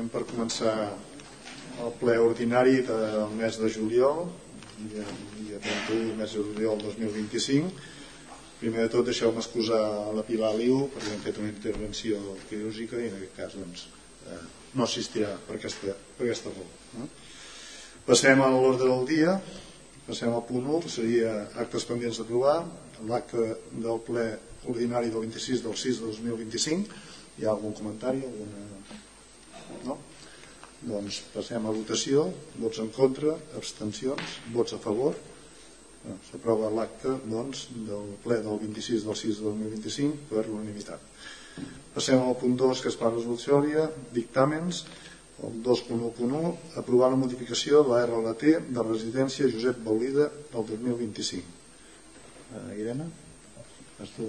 bàsicament per començar el ple ordinari del mes de juliol, dia 31 mes de juliol 2025. Primer de tot, deixeu-me excusar la Pilar Liu, perquè hem fet una intervenció quirúrgica i en aquest cas no assistirà per aquesta raó. Passem a l'ordre del dia. Passem al punt 1, que seria actes pendents d'aprovar. L'acte del ple ordinari del 26 del 6 de 2025. Hi ha algun comentari? No? Doncs passem a votació. Vots en contra, abstencions, vots a favor. S'aprova l'acte del ple del 26 del 6 de 2025 per unanimitat. Passem al punt 2, que és part resolutòria, dictàmens. El 2.1.1, aprovar la modificació de la RLT de residència Josep Baulida del 2025. Irene? Sí.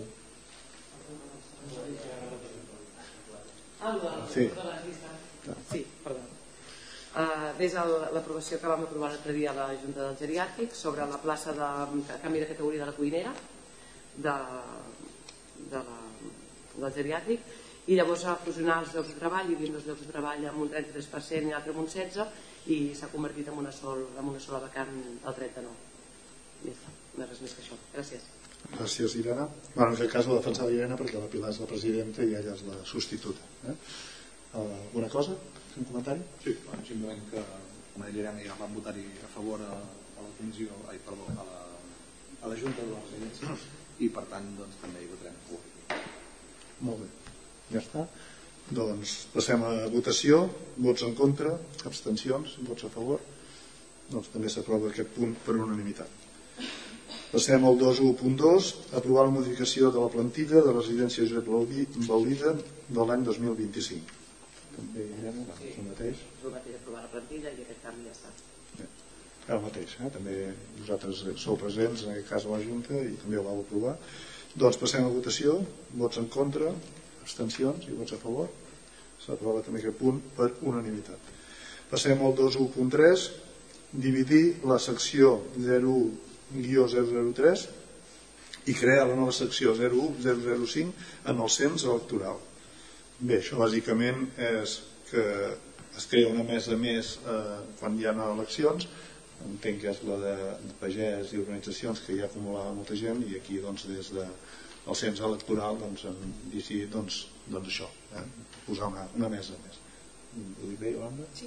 Sí, perdó. Des de l'aprovació que vam aprovar l'altre dia a la Junta del Geriàtric sobre la plaça de canvi de categoria de la cuinera del geriàtric, i llavors a fusionar els llocs de treball, hi havia 2 llocs de treball amb un 33% i l'altre amb un 16%, i s'ha convertit en una sola vacant del 39%. I ja està, no res més que això. Gràcies. Gràcies, Irene. En aquest cas la defensa d'Irene, perquè la Pilar és la presidenta i ella és la substituta. Alguna cosa? Un comentari? Sí, simplement que com a Irene ja vam votar-hi a favor a la comissió, a la Junta de la Residència, i per tant també hi votarem a favor. Molt bé. Ja està. Doncs passem a votació. Vots en contra, abstencions, vots a favor. Doncs també s'aprova aquest punt per unanimitat. Passem al 2.1.2, aprovar la modificació de la plantilla de residència Josep Baulida de l'any 2025. També direm el mateix. El mateix, aprovar la plantilla i aquest canvi ja està. El mateix, també vosaltres sou presents en aquest cas a la Junta i també ho vau aprovar. Doncs passem a votació. Vots en contra, abstencions i vots a favor. S'aprova també aquest punt per unanimitat. Passem al 2.1.3, dividir la secció 01-003 i crear la nova secció 01-005 en el cens electoral. Bé, això bàsicament és que es crea una mesa més quan hi ha eleccions. Entenc que és la de pagès i organitzacions, que ja acumulava molta gent, i aquí des del cens electoral han decidit això, posar una mesa més. Ho dic bé, Yolanda? Sí.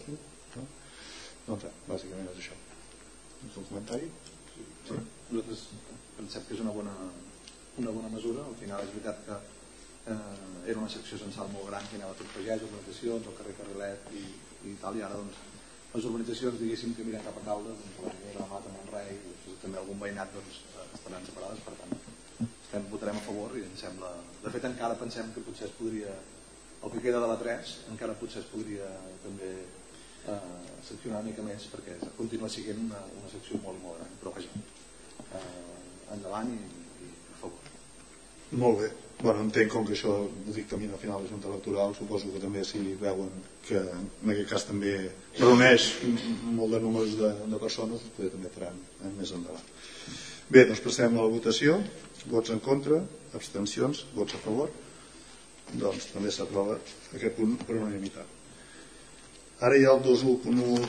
Doncs bàsicament és això. Un comentari? Sí. Nosaltres pensem que és una bona mesura. Al final és veritat que era una secció censal molt gran que anava a tot pagès, organitzacions, el carrer Carrilet i tal, i ara les organitzacions, diguéssim, que miren cap a Caldes, la Ribera, la Mata, Montrei, també algun veïnat estaran separades. Per tant, votarem a favor i ens sembla... De fet, encara pensem que potser es podria, el que queda de la 3, encara potser es podria també seccionar una mica més, perquè continua sent una secció molt i molt gran, però vaja, endavant i a favor. Molt bé. Entenc com que això ho dictamina al final la Junta Electoral, suposo que també si veuen que en aquest cas també reuneix molt de números de persones, potser també faran més endavant. Bé, doncs passem a la votació. Vots en contra, abstencions, vots a favor. Doncs també s'aprova aquest punt per unanimitat. Ara hi ha el 2.1,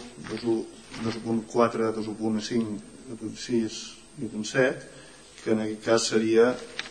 2.4, 2.5, 2.6 i 2.7, que en aquest cas seria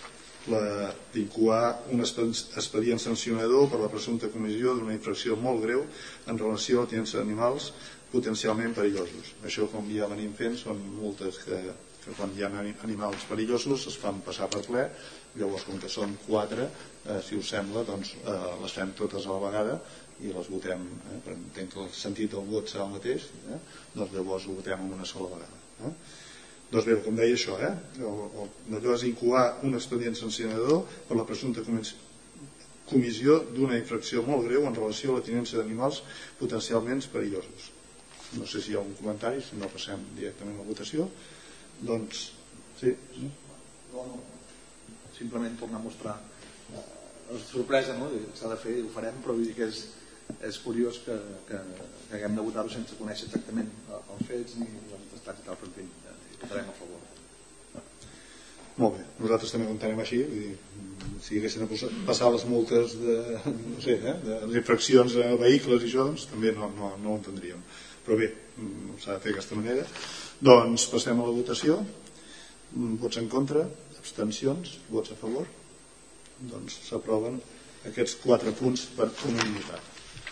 d'incoar un expedient sancionador per la presumpta comissió d'una infracció molt greu en relació a la tinença d'animals potencialment perillosos. Això, com ja venim fent, són multes que quan hi ha animals perillosos es fan passar per ple. Llavors, com que són 4, si us sembla, doncs les fem totes a la vegada i les votem, entenc que el sentit del vot serà el mateix, doncs llavors ho votem en una sola vegada. Doncs bé, com deia això, allò és incoar un expedient sancionador per la presumpta comissió d'una infracció molt greu en relació a la tinença d'animals potencialment perillosos. No sé si hi ha algun comentari, si no passem directament a la votació. Doncs, sí. Simplement tornar a mostrar la sorpresa, no? S'ha de fer i ho farem, però vull dir que és curiós que haguem de votar-ho sense conèixer exactament els fets ni els estats i tal, però en fi, votarem a favor. Molt bé, nosaltres també ho entenem així, vull dir, si haguessin de passar les multes de les infraccions a vehicles i això, doncs també no ho entendríem. Però bé, s'ha de fer d'aquesta manera. Doncs passem a la votació. Vots en contra, abstencions, vots a favor. Doncs s'aproven aquests 4 punts per unanimitat.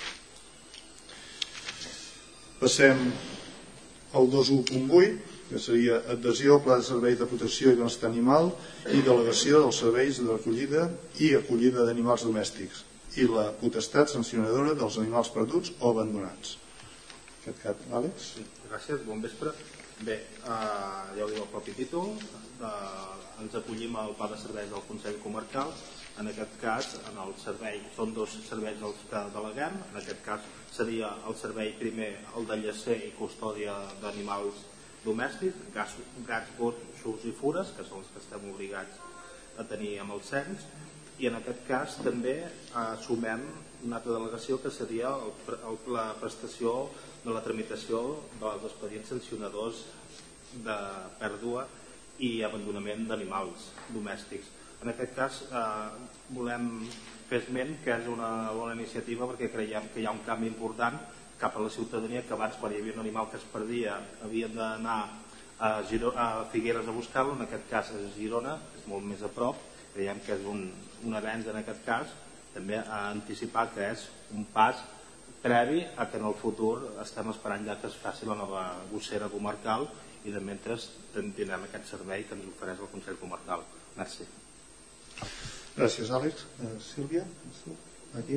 Passem al 2.1.8, que seria adhesió al Pla de Servei de Protecció i Benestar Animal i delegació dels serveis de recollida i acollida d'animals domèstics i la potestat sancionadora dels animals perduts o abandonats. Aquest cap, Àlex? Gràcies, bon vespre. Bé, ja ho diu el propi títol, ens acollim al Pla de Serveis del Consell Comarcal. En aquest cas, en el servei, són 2 serveis els que deleguem. En aquest cas seria el servei primer, el de llecer i custòdia d'animals domèstics, gats, gossos i fures, que són els que estem obligats a tenir amb el cens, i en aquest cas també sumem una altra delegació que seria la prestació de la tramitació dels expedients sancionadors de pèrdua i abandonament d'animals domèstics. En aquest cas volem fer esment que és una bona iniciativa perquè creiem que hi ha un canvi important cap a la ciutadania, que abans quan hi havia un animal que es perdia havien d'anar a Figueres a buscar-lo, en aquest cas a Girona, és molt més a prop. Creiem que és un avenç en aquest cas, també a anticipar que és un pas previ a que en el futur estem esperant ja que es faci la nova gossera comarcal i de mentre tindrem aquest servei que ens ofereix el Consell Comarcal. Merci. Gràcies, Àlex. Sílvia? Aquí?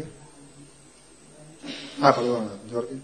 Perdona, Jordi.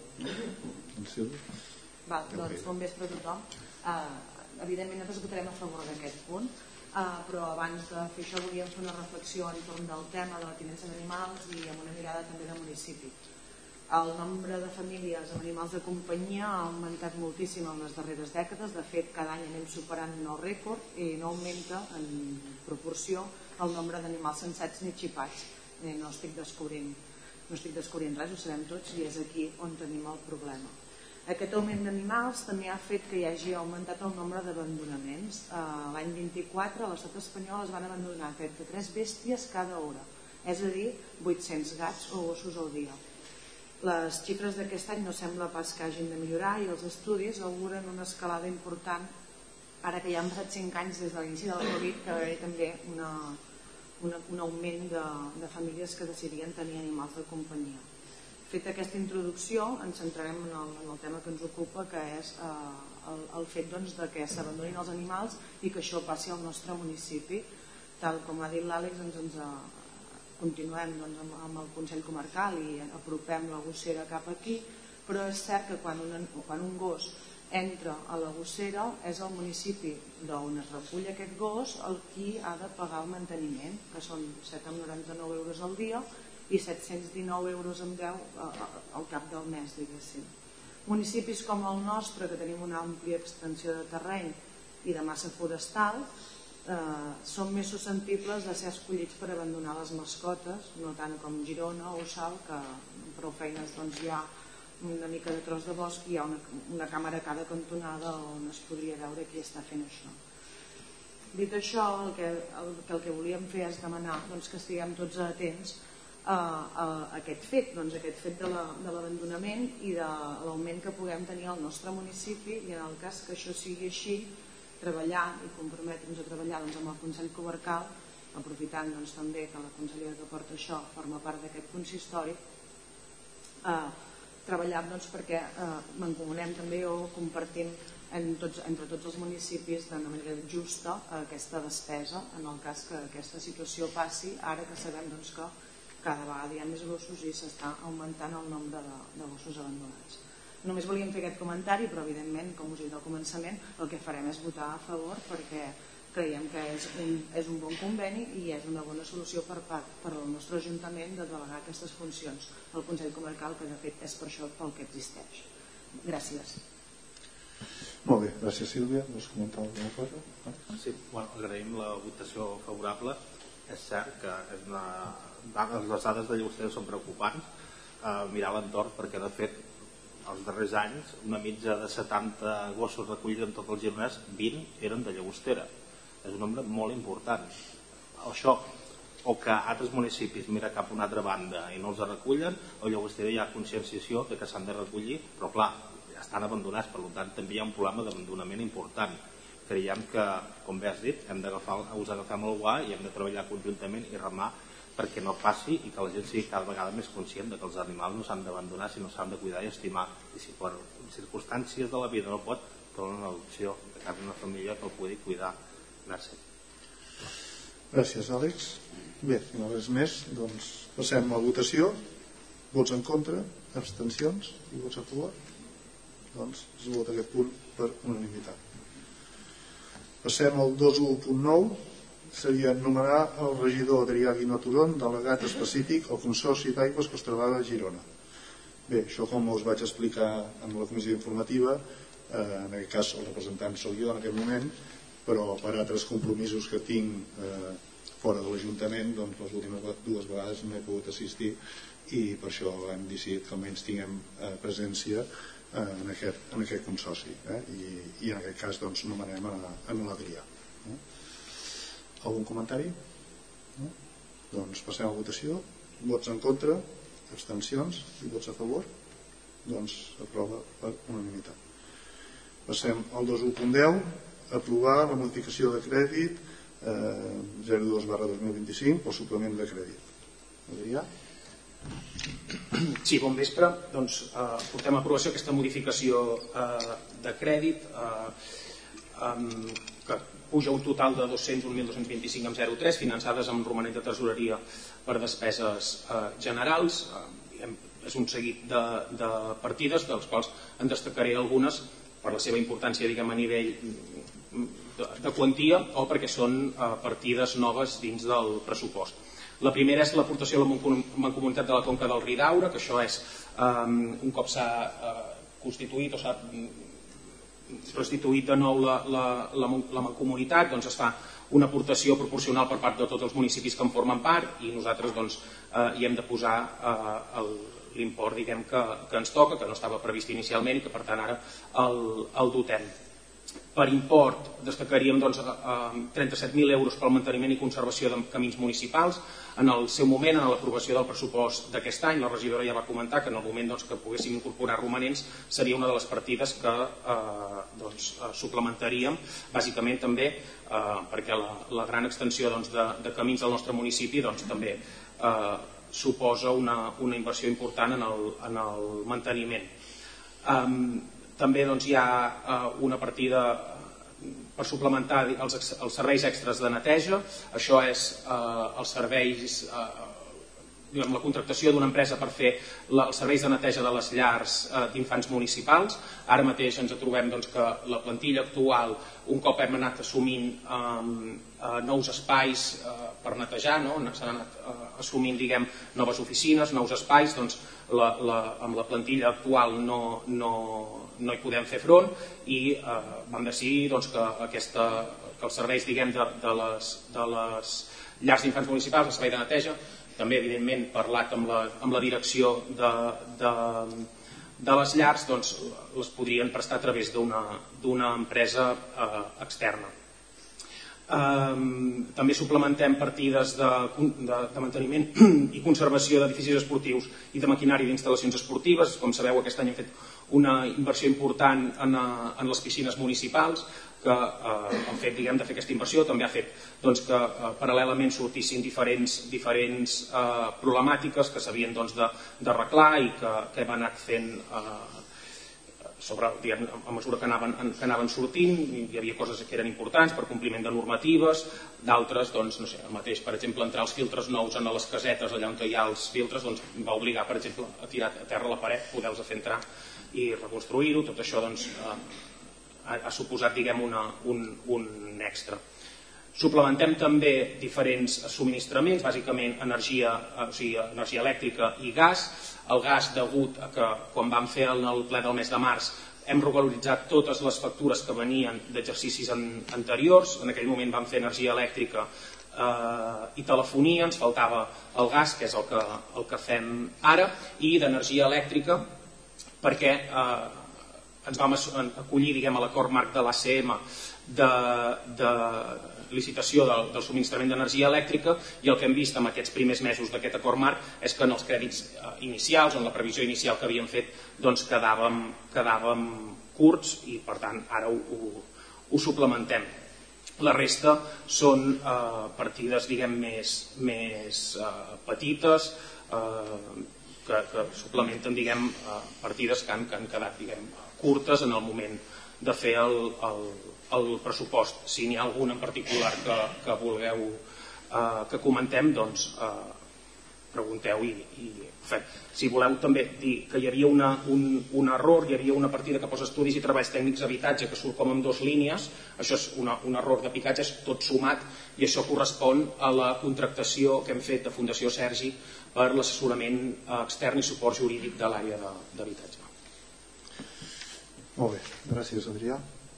Doncs bon vespre a tothom. Evidentment nosaltres votarem a favor d'aquest punt, però abans de fer això volíem fer una reflexió entorn del tema de la tinença d'animals i amb una mirada també de municipi. El nombre de famílies amb animals de companyia ha augmentat moltíssim en les darreres dècades. De fet, cada any anem superant un nou rècord i no augmenta en proporció el nombre d'animals censats ni xipats. No estic descobrint res, ho sabem tots, i és aquí on tenim el problema. Aquest augment d'animals també ha fet que hi hagi augmentat el nombre d'abandonaments. L'any 24 a l'estat espanyol es van abandonar 33 bèsties cada hora, és a dir, 800 gats o gossos al dia. Les xifres d'aquest any no sembla pas que hagin de millorar i els estudis auguren una escalada important ara que ja han passat 5 anys des de l'inici del Covid, que va haver també un augment de famílies que decidien tenir animals de companyia. Feta aquesta introducció, ens centrarem en el tema que ens ocupa, que és el fet de que s'abandonin els animals i que això passi al nostre municipi. Tal com ha dit l'Àlex, continuem amb el Consell Comarcal i apropem la gossera cap aquí, però és cert que quan un gos entra a la gossera és el municipi d'on es recull aquest gos el qui ha de pagar el manteniment, que són 7,99 euros al dia i 719 euros amb 10 al cap del mes, diguéssim. Municipis com el nostre, que tenim una àmplia extensió de terreny i de massa forestal, són més susceptibles de ser escollits per abandonar les mascotes, no tant com Girona o Salt, que amb prou feines hi ha una mica de tros de bosc i hi ha una càmera a cada cantonada on es podria veure qui està fent això. Dit això, el que volíem fer és demanar que estiguem tots atents a aquest fet de l'abandonament i de l'augment que puguem tenir al nostre municipi, i en el cas que això sigui així, treballar i comprometre'ns a treballar amb el Consell Comarcal, aprofitant també que la consellera que porta això forma part d'aquest consistori, treballar perquè mancomunem també o compartim entre tots els municipis d'una manera justa aquesta despesa en el cas que aquesta situació passi, ara que sabem que cada vegada hi ha més gossos i s'està augmentant el nombre de gossos abandonats. Només volíem fer aquest comentari, però evidentment, com us he dit al començament, el que farem és votar a favor perquè creiem que és un bon conveni i és una bona solució per al nostre Ajuntament de delegar aquestes funcions al Consell Comarcal, que de fet és per això pel que existeix. Gràcies. Molt bé, gràcies Sílvia. Vols comentar alguna cosa? Sí, agraïm la votació favorable. És cert que les dades de Llagostera són preocupants, mirar l'entorn, perquè de fet els darrers anys una mitja de 70 gossos recollits en tot el Gironès, 20 eren de Llagostera. és un nombre molt important. Això, o que altres municipis miren cap a una altra banda i no els recullen, o llavors hi ha conscienciació de que s'han de recollir, però clar, ja estan abandonats, per tant també hi ha un problema d'abandonament important. Creiem que, com bé has dit, us agafem el guà i hem de treballar conjuntament i remar perquè no passi i que la gent sigui cada vegada més conscient de que els animals no s'han d'abandonar, sinó s'han de cuidar i estimar. I si per circumstàncies de la vida no pot, donar una adopció de cap una família que el pugui cuidar. Gràcies. Gràcies, Àlex. Bé, si no res més, doncs passem a la votació. Vots en contra, abstencions i vots a favor. Doncs es vota aquest punt per unanimitat. Passem al 2.1.9. Seria nomenar el regidor Adrià Guinó Turon, delegat específic al Consorci d'Aigües Costa Brava de Girona. Bé, això com us vaig explicar en la comissió informativa, en aquest cas el representant sóc jo en aquest moment, però per altres compromisos que tinc fora de l'Ajuntament, doncs les últimes 2 vegades no he pogut assistir i per això hem decidit que almenys tinguem presència en aquest consorci i en aquest cas doncs nomenem en l'Adrià. Algun comentari? No? Doncs passem a votació. Vots en contra, abstencions i vots a favor. Doncs aprova per unanimitat. Passem al 2.1.10. Aprovar la modificació de crèdit 02/2025 pel suplement de crèdit. Adrià? Sí, bon vespre. Doncs portem a aprovació aquesta modificació de crèdit que puja un total de 201.225 amb 0,3 finançades amb romanent de tresoreria per despeses generals. És un seguit de partides dels quals en destacaré algunes per la seva importància a nivell de quantia o perquè són partides noves dins del pressupost. La primera és l'aportació a la Mancomunitat de la Conca del Ridaura, que això és un cop s'ha constituït o s'ha restituït de nou la Mancomunitat, doncs es fa una aportació proporcional per part de tots els municipis que en formen part i nosaltres doncs, hi hem de posar l'import que ens toca, que no estava previst inicialment i que per tant ara el dotem. Per import destacaríem 37.000 euros pel manteniment i conservació de camins municipals. En el seu moment, en l'aprovació del pressupost d'aquest any, la regidora ja va comentar que en el moment que poguéssim incorporar romanents seria una de les partides que suplementaríem, bàsicament també perquè la gran extensió de camins del nostre municipi també suposa una inversió important en el manteniment. També hi ha una partida per suplementar els serveis extras de neteja. Això és els serveis, la contractació d'una empresa per fer els serveis de neteja de les llars d'infants municipals. Ara mateix ens trobem que la plantilla actual, un cop hem anat assumint nous espais per netejar, s'han anat assumint noves oficines, nous espais, amb la plantilla actual no hi podem fer front i vam decidir que els serveis de les llars d'infants municipals, el servei de neteja, també evidentment parlat amb la direcció de les llars, les podrien prestar a través d'una empresa externa. També suplementem partides de manteniment i conservació d'edificis esportius i de maquinari d'instal·lacions esportives. Com sabeu, aquest any hem fet una inversió important en les piscines municipals, que el fet de fer aquesta inversió també ha fet que paral·lelament sortissin diferents problemàtiques que s'havien d'arreglar i que hem anat fent a mesura que anaven sortint. Hi havia coses que eren importants per compliment de normatives, d'altres, el mateix, per exemple, entrar els filtres nous en les casetes allà on hi ha els filtres va obligar, per exemple, a tirar a terra la paret, poder-los fer entrar i reconstruir-ho. Tot això ha suposat un extra. Suplementem també diferents subministraments, bàsicament energia elèctrica i gas. El gas, degut a que quan vam fer el ple del mes de març hem regularitzat totes les factures que venien d'exercicis anteriors. En aquell moment vam fer energia elèctrica i telefonia, ens faltava el gas, que és el que fem ara, i d'energia elèctrica perquè ens vam acollir, diguem, a l'acord marc de l'ACM de licitació del subministrament d'energia elèctrica, i el que hem vist en aquests primers mesos d'aquest acord marc és que en els crèdits inicials, en la previsió inicial que havíem fet, doncs quedàvem curts i per tant ara ho suplementem. La resta són partides, diguem, més petites, que suplementen, diguem, partides que han quedat, diguem, curtes en el moment de fer el pressupost. Si n'hi ha algun en particular que vulgueu que comentem, doncs pregunteu i si voleu també dir que hi havia un error, hi havia una partida que posa estudis i treballs tècnics d'habitatge que surt com en 2 línies, això és un error de picatge, és tot sumat, i això correspon a la contractació que hem fet de Fundació Sergi per l'assessorament extern i suport jurídic de l'àrea d'habitatge. Molt bé, gràcies Adrià.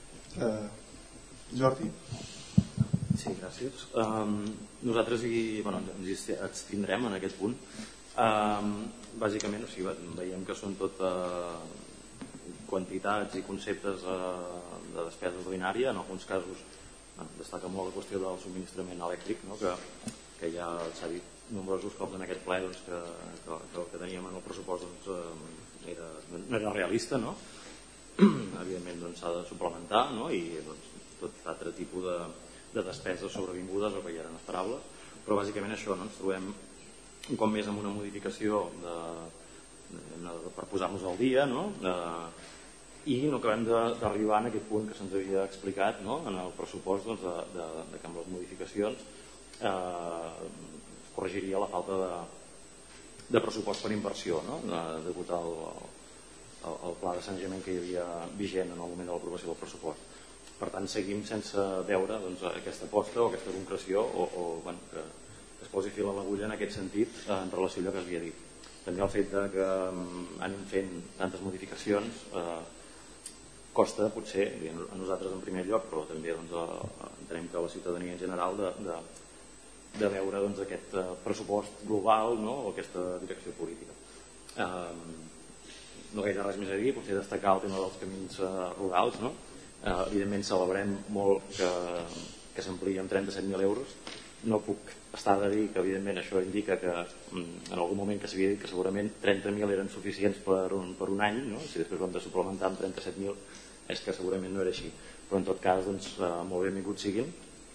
Jordi? Sí, gràcies. Nosaltres ens abstindrem en aquest punt. Bàsicament, veiem que són tot quantitats i conceptes de despesa ordinària. En alguns casos destaca molt la qüestió del subministrament elèctric, que ja s'ha dit nombrosos cops en aquest ple que el que teníem en el pressupost no era realista, evidentment s'ha de suplementar, i tot altre tipus de despeses sobrevingudes o que ja eren esperables, però bàsicament això, ens trobem un cop més amb una modificació per posar-nos al dia, i no acabem d'arribar en aquest punt que se'ns havia explicat en el pressupost, que amb les modificacions es corregiria la falta de pressupost per inversió, degut al pla de sanejament que hi havia vigent en el moment de l'aprovació del pressupost. Per tant, seguim sense veure aquesta aposta o aquesta concreció o que es posi fil a l'agulla en aquest sentit en relació a allò que s'havia dit. També el fet que anem fent tantes modificacions costa potser, a nosaltres en primer lloc, però també entenem que a la ciutadania en general de veure aquest pressupost global o aquesta direcció política. No gaire res més a dir, potser destacar el tema dels camins rurals. Evidentment celebrem molt que s'ampliï amb 37.000 euros. No puc estar de dir que evidentment això indica que en algun moment que s'havia dit que segurament 30.000 eren suficients per un any, si després ho hem de suplementar amb 37.000 és que segurament no era així, però en tot cas molt benvinguts siguin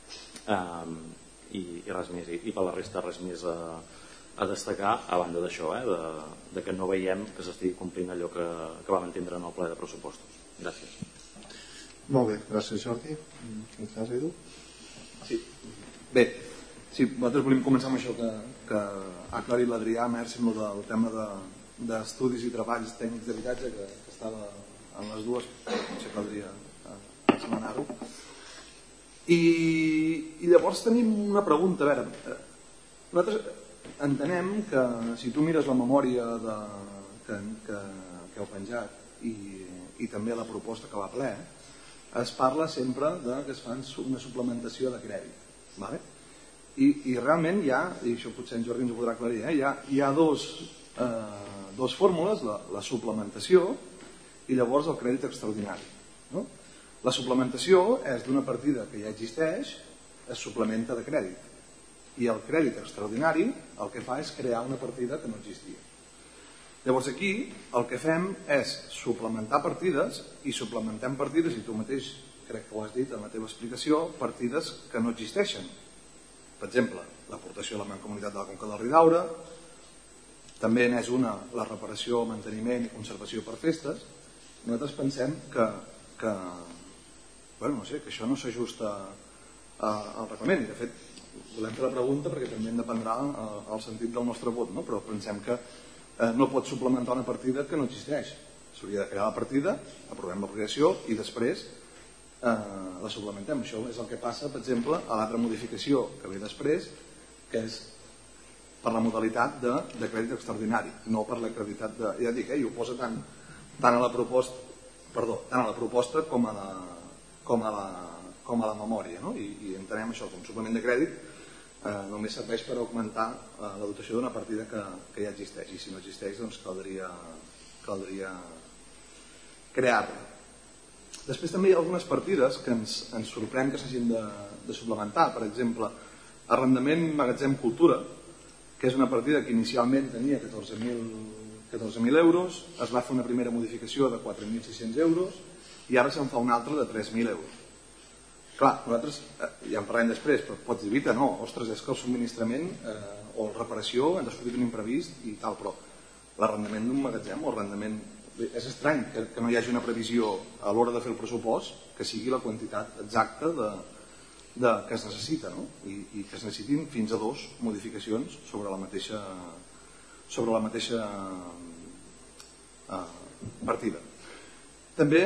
i res més, i per la resta res més a destacar a banda d'això, de que no veiem que s'estigui complint allò que vam entendre en el ple de pressupostos. Gràcies. Molt bé, gràcies Jordi. Edu? Sí. Bé, nosaltres volíem començar amb això que ha aclarit l'Adrià Merç amb el tema d'estudis i treballs tècnics d'habitatge que estava en les dues, potser caldria esmenar-ho. I llavors tenim una pregunta, a veure, nosaltres entenem que si tu mires la memòria que heu penjat i també la proposta que va a ple, es parla sempre que es fa una suplementació de crèdit. I realment hi ha, i això potser en Jordi ens ho podrà aclarir, hi ha dues fórmules, la suplementació i llavors el crèdit extraordinari. La suplementació és d'una partida que ja existeix, es suplementa de crèdit. I el crèdit extraordinari el que fa és crear una partida que no existia. Llavors aquí el que fem és suplementar partides i suplementem partides, i tu mateix crec que ho has dit en la teva explicació, partides que no existeixen. Per exemple, l'aportació a la Mancomunitat de la Conca del Ridaura, també n'és una la reparació, manteniment i conservació per festes. Nosaltres pensem que això no s'ajusta al reglament, i de fet volem fer la pregunta perquè també en dependrà el sentit del nostre vot, però pensem que no pot suplementar una partida que no existeix. S'hauria de crear la partida, aprovem la creació i després la suplementem. Això és el que passa, per exemple, a l'altra modificació que ve després, que és per la modalitat de crèdit extraordinari, no per l'acreditat de... Ja dic, ho posa tant a la proposta com a la memòria, i entenem això com suplement de crèdit només serveix per augmentar la dotació d'una partida que ja existeix, i si no existeix doncs caldria crear-la. Després també hi ha algunes partides que ens sorprèn que s'hagin de suplementar. Per exemple, arrendament magatzem cultura, que és una partida que inicialment tenia 14.000 euros, es va fer una primera modificació de 4.600 euros i ara se'n fa una altra de 3.000 euros. Clar, nosaltres, ja en parlem després, però pots dir, Vita, no, ostres, és que el subministrament o la reparació ens ha sortit un imprevist i tal, però l'arrendament d'un magatzem o l'arrendament... És estrany que no hi hagi una previsió a l'hora de fer el pressupost que sigui la quantitat exacta que es necessita, no? I que es necessitin fins a 2 modificacions sobre la mateixa partida. També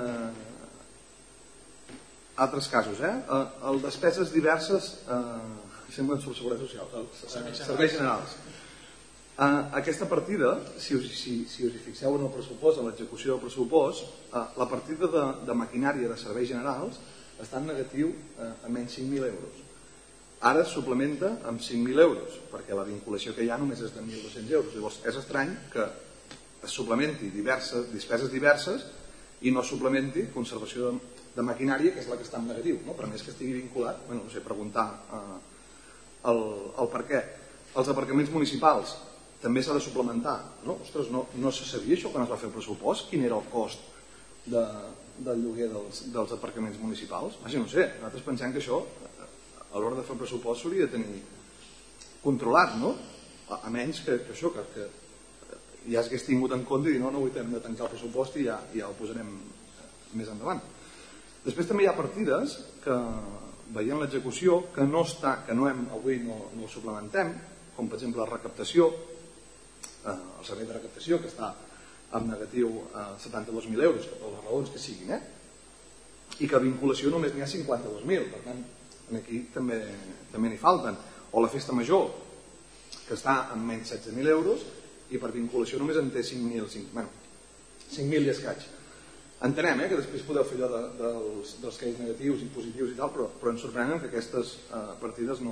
altres casos, el despeses diverses semblen sobre seguretat social, serveis generals. Aquesta partida, si us hi fixeu en el pressupost, en l'execució del pressupost, la partida de maquinària de serveis generals està en negatiu a menys 5.000 euros. Ara es suplementa amb 5.000 euros, perquè la vinculació que hi ha només és de 1.200 euros. Llavors és estrany que es suplementi despeses diverses i no suplementi conservació de maquinària, que és la que està en negatiu, no? Per més que estigui vinculat, no sé, preguntar el per què. Els aparcaments municipals també s'ha de suplementar, no? Ostres, no se sabia això quan es va fer el pressupost? Quin era el cost del lloguer dels aparcaments municipals? No sé, nosaltres pensem que això a l'hora de fer el pressupost s'hauria de tenir controlat, no? A menys que això, que ja s'hagués tingut en compte i dir no avui hem de tancar el pressupost i ja el posarem més endavant. Després també hi ha partides que veient l'execució que avui no ho suplementem, com per exemple la recaptació, el servei de recaptació que està en negatiu a 72.000 euros per les raons que siguin, i que a vinculació només n'hi ha 52.000, per tant aquí també n'hi falten. O la festa major, que està en menys 16.000 euros i per vinculació només en té 5.000 i escaig. Entenem que després podeu fer allò dels crèdits negatius i positius i tal, però ens sorprenen que aquestes partides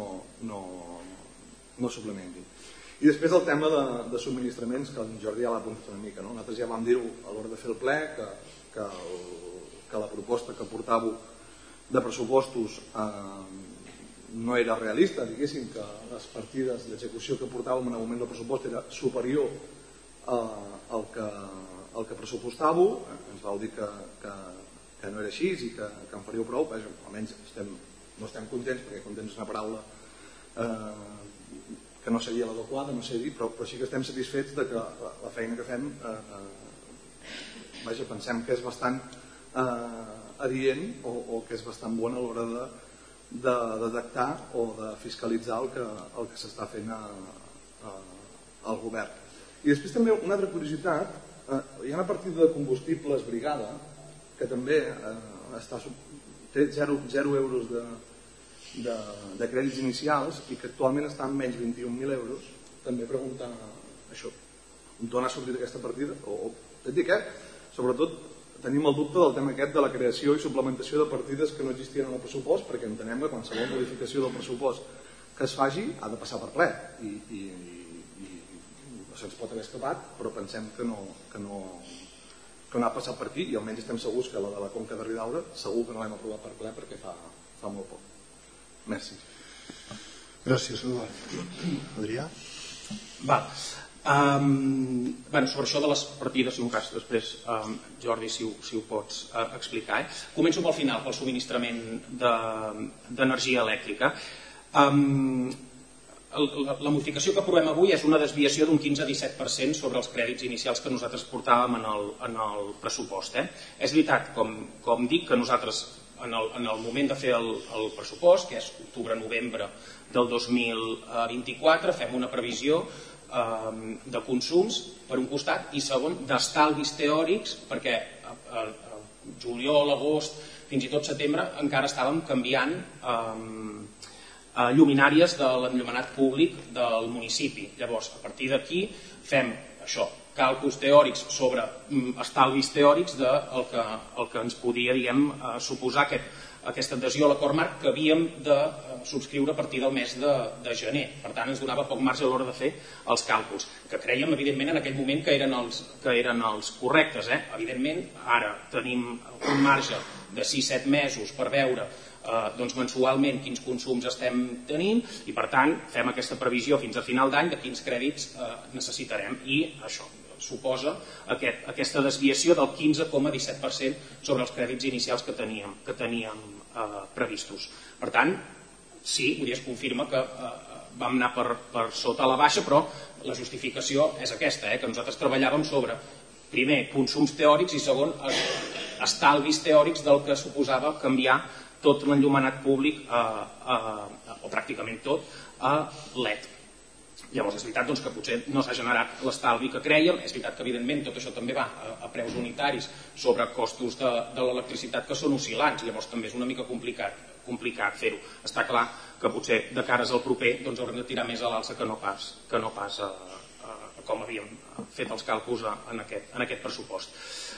no suplementin. I després el tema de subministraments, que el Jordi ja l'ha apuntat una mica, no? Nosaltres ja vam dir-ho a l'hora de fer el ple, que la proposta que portàveu de pressupostos no era realista, diguéssim, que les partides d'execució que portàvem en el moment del pressupost era superior al que pressupostàveu. Ens vau dir que no era així i que en faríeu prou. Almenys no estem contents, perquè contents és una paraula que no seria l'adequada, no sé dir, però sí que estem satisfets de que la feina que fem pensem que és bastant adient o que és bastant bona a l'hora de detectar o de fiscalitzar el que s'està fent al govern. I després també una altra curiositat, hi ha una partida de combustibles brigada que també té 0 euros de crèdits inicials i que actualment està en menys 21.000 euros. També preguntar això, d'on ha sortit aquesta partida, o et dic, sobretot tenim el dubte del tema aquest de la creació i suplementació de partides que no existien en el pressupost, perquè entenem que qualsevol modificació del pressupost que es faci ha de passar per ple i se'ns pot haver escapat, però pensem que no ha passat per aquí, i almenys estem segurs que la de la Conca de Ridaura segur que no l'hem aprovat per ple perquè fa molt poc. Merci. Gràcies, Eduard. Adrià? Sobre això de les partides, si un cas després, Jordi, si ho pots explicar. Començo pel final, pel subministrament d'energia elèctrica. La modificació que aprovem avui és una desviació d'un 15-17% sobre els crèdits inicials que nosaltres portàvem en el pressupost. És veritat, com dic, que nosaltres en el moment de fer el pressupost, que és octubre-novembre del 2024, fem una previsió de consums per un costat i segon d'estalvis teòrics, perquè juliol, agost, fins i tot setembre encara estàvem canviant lluminàries de l'enllumenat públic del municipi. Llavors, a partir d'aquí fem això, càlculs teòrics sobre estalvis teòrics del que ens podia suposar aquesta adhesió a l'acord marc que havíem de subscriure a partir del mes de gener. Per tant, ens donava poc marge a l'hora de fer els càlculs, que crèiem, evidentment, en aquell moment que eren els correctes. Evidentment, ara tenim un marge de 6-7 mesos per veure mensualment quins consums estem tenint i, per tant, fem aquesta previsió fins a final d'any de quins crèdits necessitarem i això suposa aquesta desviació del 15,17% sobre els crèdits inicials que teníem previstos. Per tant, sí, es confirma que vam anar per sota la baixa, però la justificació és aquesta, que nosaltres treballàvem sobre, primer, consums teòrics i segon, estalvis teòrics del que suposava canviar tot l'enllumenat públic, o pràcticament tot, a LED. Llavors és veritat que potser no s'ha generat l'estalvi que crèiem, és veritat que evidentment tot això també va a preus unitaris sobre costos de l'electricitat que són oscil·lants, llavors també és una mica complicat fer-ho. Està clar que potser de cares al proper haurem de tirar més a l'alça que no pas com havíem fet els càlculs en aquest pressupost.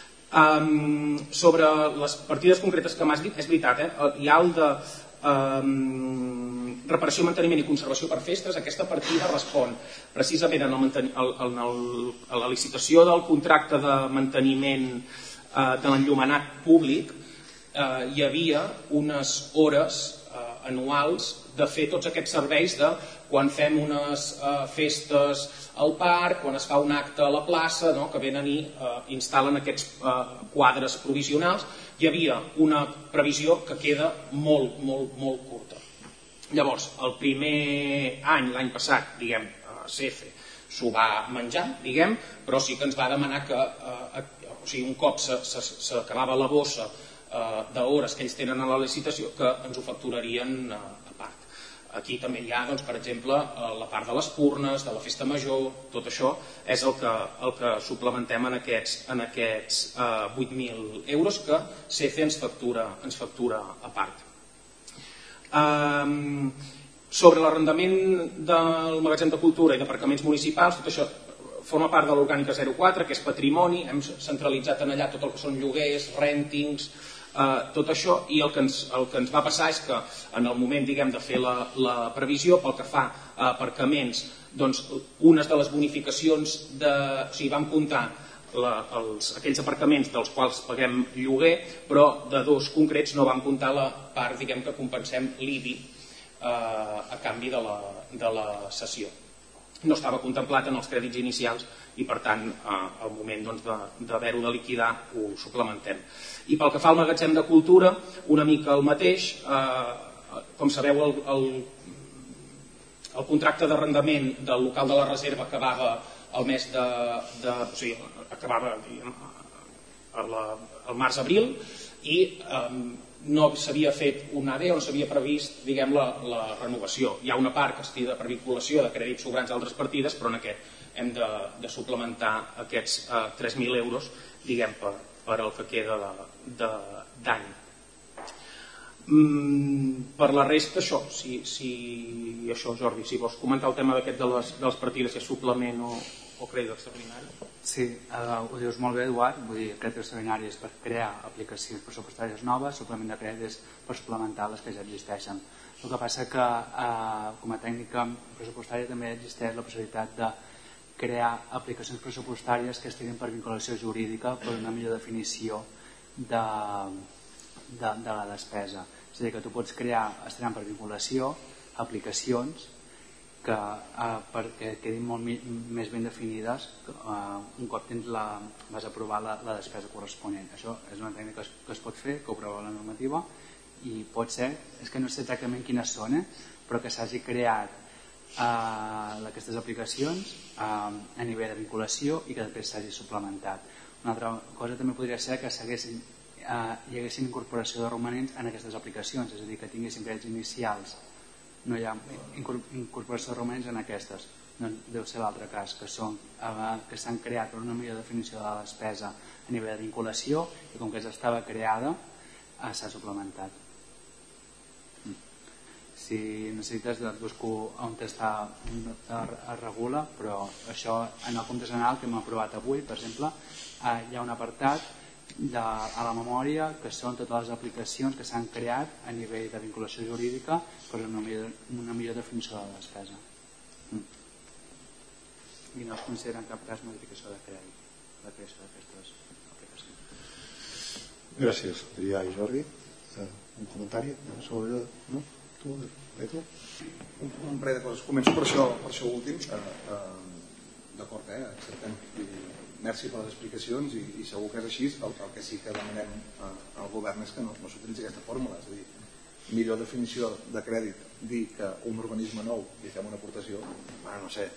Sobre les partides concretes que m'has dit, és veritat, hi ha el de reparació, manteniment i conservació per festes. Aquesta partida respon precisament a la licitació del contracte de manteniment de l'enllumenat públic. Hi havia unes hores anuals de fer tots aquests serveis de quan fem unes festes al parc, quan es fa un acte a la plaça, que venen i instal·len aquests quadres provisionals. Hi havia una previsió que queda molt, molt, molt curta. Llavors, el primer any, l'any passat, CF s'ho va menjar, però sí que ens va demanar que un cop s'acabava la bossa d'hores que ells tenen a la licitació, que ens ho facturarien a part. Aquí també hi ha, per exemple, la part de les purnes, de la festa major, tot això és el que suplementem en aquests 8.000 euros que CF ens factura a part. Sobre l'arrendament del magatzem de cultura i d'aparcaments municipals, tot això forma part de l'orgànica 04, que és patrimoni, hem centralitzat en allà tot el que són lloguers, rèntings, tot això, i el que ens va passar és que en el moment de fer la previsió pel que fa a aparcaments, unes de les bonificacions vam comptar aquells aparcaments dels quals paguem lloguer, però de dos concrets no vam comptar la part que compensem l'IBI a canvi de la cessió. No estava contemplat en els crèdits inicials i, per tant, al moment d'haver-ho de liquidar ho suplementem. I pel que fa al magatzem de cultura, una mica el mateix. Com sabeu, el contracte d'arrendament del local de la reserva acabava el mes acabava el març-abril i no s'havia fet un AD o no s'havia previst la renovació. Hi ha una part que estigui per vinculació de crèdits sobrants d'altres partides, però en aquest hem de suplementar aquests 3.000 euros per al que queda d'any. Per la resta, això, Jordi, si vols comentar el tema d'aquest de les partides, si és suplement o crèdit extraordinari. Sí, ho dius molt bé, Eduard. Vull dir, crèdit extraordinari és per crear aplicacions pressupostàries noves, suplement de crèdits per suplementar les que ja existeixen. El que passa que com a tècnica pressupostària també existeix la possibilitat de crear aplicacions pressupostàries que estiguin per vinculació jurídica per una millor definició de la despesa. És a dir, que tu pots crear, estaran per vinculació, aplicacions perquè quedin molt més ben definides un cop vas aprovar la despesa corresponent. Això és una tècnica que es pot fer, que ho preveu la normativa, i pot ser, és que no sé exactament quines són, però que s'hagi creat aquestes aplicacions a nivell de vinculació i que després s'hagi suplementat. Una altra cosa també podria ser que hi haguessin incorporació de romanents en aquestes aplicacions, és a dir, que tinguessin crèdits inicials. No hi ha incorporació de romanents en aquestes, no deu ser l'altre cas, que s'han creat per una millor definició de la despesa a nivell de vinculació i com que ja estava creada s'ha suplementat. Si necessites et busco on està es regula, però això en el compte general que hem aprovat avui, per exemple, hi ha un apartat a la memòria que són totes les aplicacions que s'han creat a nivell de vinculació jurídica per una millor definició de la despesa. I no es considera en cap cas modificació de crèdit la creació d'aquestes aplicacions. Gràcies, Adrià i Jordi. Un comentari sobre allò? No? Tu? Un parell de coses. Començo per això últim. D'acord, acceptem. Merci per les explicacions i segur que és així. El que sí que demanem al govern és que no s'utilitzi aquesta fórmula. És a dir, millor definició de crèdit dir que un organisme nou li fem una aportació, no sé.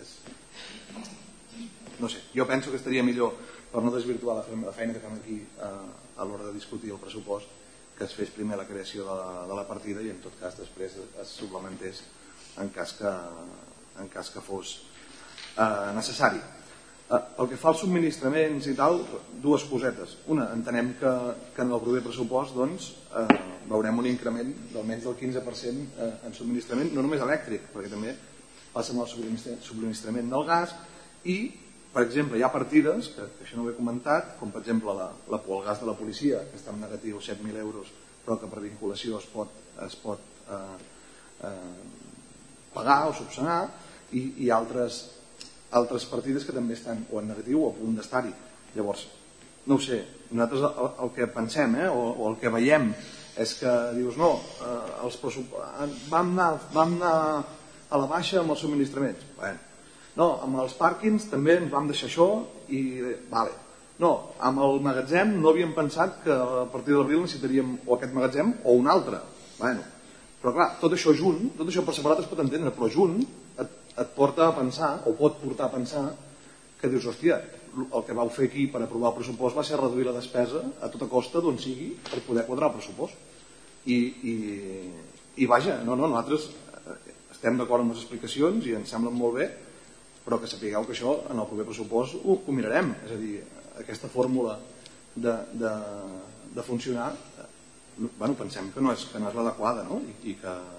Jo penso que estaria millor, per no desvirtuar la feina que fem aquí a l'hora de discutir el pressupost, que es fes primer la creació de la partida i en tot cas després es suplementés en cas que fos necessari. Pel que fa als subministraments i tal, dues cosetes. Una, entenem que en el proper pressupost veurem un increment d'almenys del 15% en subministrament, no només elèctric, perquè també passa amb el subministrament del gas i, per exemple, hi ha partides, que això no ho he comentat, com per exemple el gas de la policia, que està en negatiu 7.000 euros, però que per vinculació es pot pagar o subsanar, i altres partides que també estan o en negatiu o a punt d'estar-hi. Llavors, no ho sé, nosaltres el que pensem o el que veiem és que dius no, vam anar a la baixa amb els subministraments. No, amb els pàrquings també ens vam deixar això i vale. No, amb el magatzem no havíem pensat que a partir d'abril necessitaríem o aquest magatzem o un altre. Però clar, tot això junt, tot això per separat es pot entendre, però junt et porta a pensar, o pot portar a pensar, que dius, hòstia, el que vau fer aquí per aprovar el pressupost va ser reduir la despesa a tota costa d'on sigui per poder quadrar el pressupost. I vaja, nosaltres estem d'acord amb les explicacions i ens semblen molt bé, però que sapigueu que això en el proper pressupost ho mirarem. És a dir, aquesta fórmula de funcionar pensem que no és l'adequada i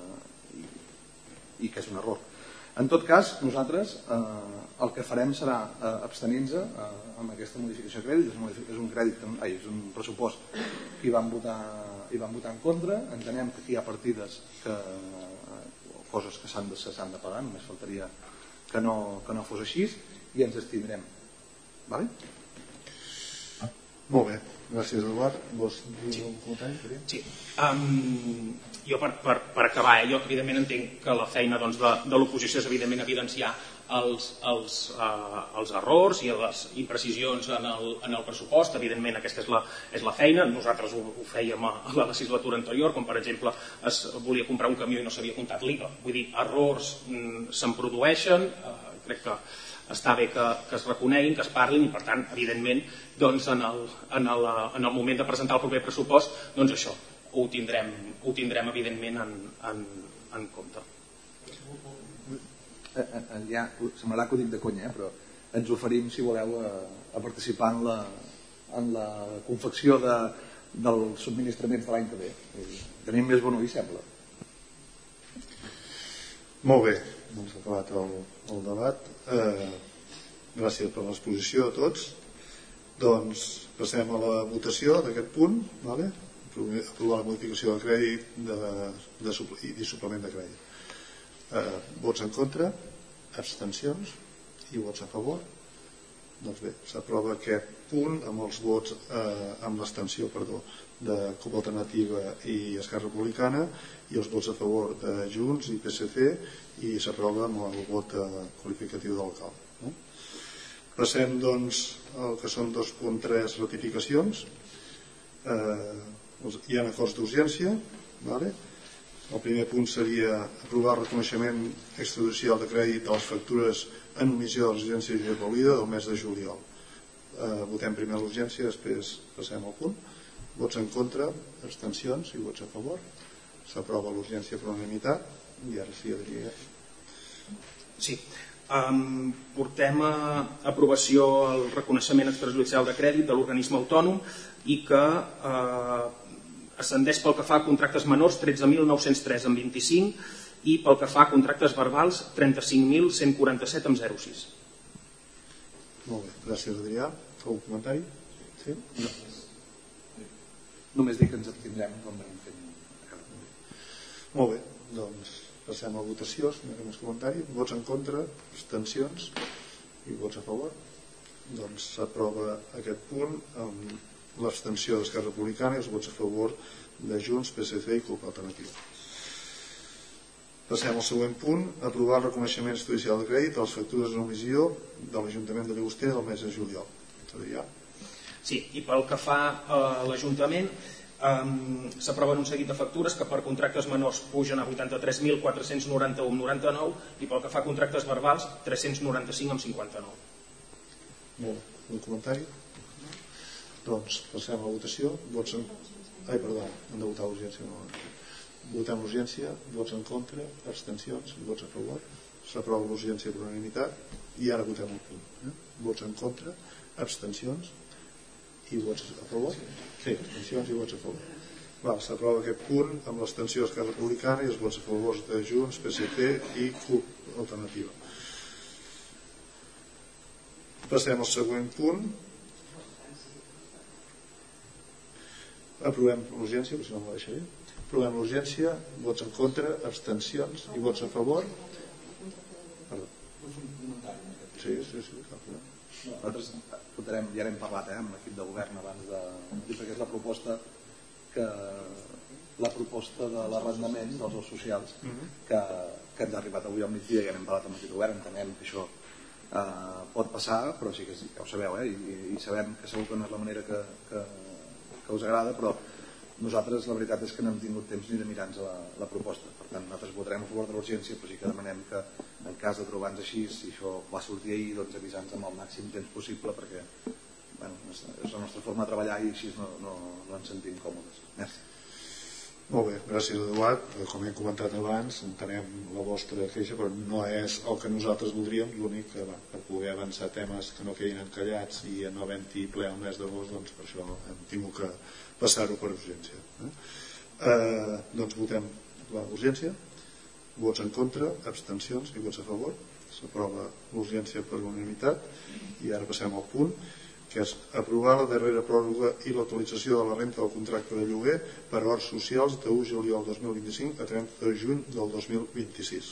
que és un error. En tot cas, nosaltres el que farem serà abstenir-nos amb aquesta modificació de crèdit. És un pressupost que hi vam votar en contra. Entenem que aquí hi ha partides coses que s'han de pagar, només faltaria que no fos així, i ens abstindrem. Vale? Molt bé, gràcies Eduard. Vols dir un comentari? Sí. Jo per acabar, jo evidentment entenc que la feina de l'oposició és evidentment evidenciar els errors i les imprecisions en el pressupost. Evidentment aquesta és la feina. Nosaltres ho fèiem a la legislatura anterior, com per exemple es volia comprar un camió i no s'havia comptat l'IVA. Vull dir, errors se'n produeixen, crec que està bé que es reconeguin, que es parlin, i per tant, evidentment, en el moment de presentar el proper pressupost, doncs això, ho tindrem evidentment en compte. Ja, semblarà que ho dic de conya, però ens oferim, si voleu, a participar en la confecció dels subministraments de l'any que ve. Tenim més bon ull, sembla. Molt bé, doncs ha acabat el debat. Gràcies per l'exposició a tots. Doncs passem a la votació d'aquest punt. Aprovar la modificació de crèdit i suplement de crèdit. Vots en contra, abstencions i vots a favor. Doncs bé, s'aprova aquest punt amb els vots amb l'abstenció de CUP Alternativa i Esquerra Republicana i els vots a favor de Junts i PSC, i s'aprova amb el vot qualificatiu de l'alcalde. Passem doncs al que són 2.3 ratificacions. Hi ha acords d'urgència. El primer punt seria aprovar el reconeixement extrajudicial de crèdit de les factures en omissió de la residència de Paulida del mes de juliol. Votem primer l'urgència, després passem al punt. Vots en contra, abstencions i vots a favor. S'aprova l'urgència per unanimitat. I ara sí, Adrià. Sí. Portem a aprovació el reconeixement extrajudicial de crèdit de l'organisme autònom i que ascendeix pel que fa a contractes menors 13.903 amb 25 i pel que fa a contractes verbals 35.147 amb 0,6. Molt bé, gràcies Adrià. Algun comentari? Sí? No. Només dir que ens abstindrem com venim fent. Molt bé, doncs passem a votació, si no hi ha més comentari. Vots en contra, abstencions i vots a favor. Doncs s'aprova aquest punt amb l'abstenció d'Esquerra Republicana i els vots a favor de Junts, PSC i CUP Alternativa. Passem al següent punt, aprovar el reconeixement judicial de crèdit de les factures en omissió de l'Ajuntament de Llagostera del mes de juliol. Adrià. Sí, i pel que fa a l'Ajuntament s'aproven un seguit de factures que per contractes menors pugen a 83.491,99 i pel que fa a contractes verbals 395,59. Molt bé, un comentari? Doncs passem a la votació. Vots en... Ai, perdó, hem de votar l'urgència. No. Votem l'urgència, vots en contra, abstencions i vots a favor. S'aprova l'urgència per unanimitat i ara votem el punt. Vots en contra, abstencions i vots a favor? Sí, abstencions i vots a favor. S'aprova aquest punt amb l'abstenció d'Esquerra Republicana i els vots a favor de Junts, PSC i CUP Alternativa. Passem al següent punt. Aprovem l'urgència, si no m'ho deixaré. Aprovem l'urgència, vots en contra, abstencions i vots a favor. Perdó. Sí. Nosaltres votarem, ja n'hem parlat amb l'equip de govern abans de dir que és la proposta de l'arrendament dels dos socials que ens ha arribat avui al migdia. Ja n'hem parlat amb l'equip de govern, entenem que això pot passar, però sí que ja ho sabeu, i sabem que segur que no és la manera que us agrada, però nosaltres la veritat és que no hem tingut temps ni de mirar-nos la proposta. Per tant, nosaltres votarem a favor de l'urgència, però sí que demanem que en cas de trobar-nos així, si això va sortir ahir, doncs avisar-nos amb el màxim temps possible, perquè és la nostra forma de treballar i així no ens sentim còmodes. Merci. Molt bé, gràcies Eduard. Com hem comentat abans, entenem la vostra queixa, però no és el que nosaltres voldríem. L'únic que per poder avançar temes que no quedin encallats i no havent-hi ple el mes d'agost, doncs per això hem tingut que passar-ho per urgència. Doncs votem l'urgència. Vots en contra, abstencions i vots a favor. S'aprova l'urgència per unanimitat. I ara passem al punt, que és aprovar la darrera pròrroga i l'actualització de la renta del contracte de lloguer per hores socials de 1 juliol 2025 a 30 de juny del 2026.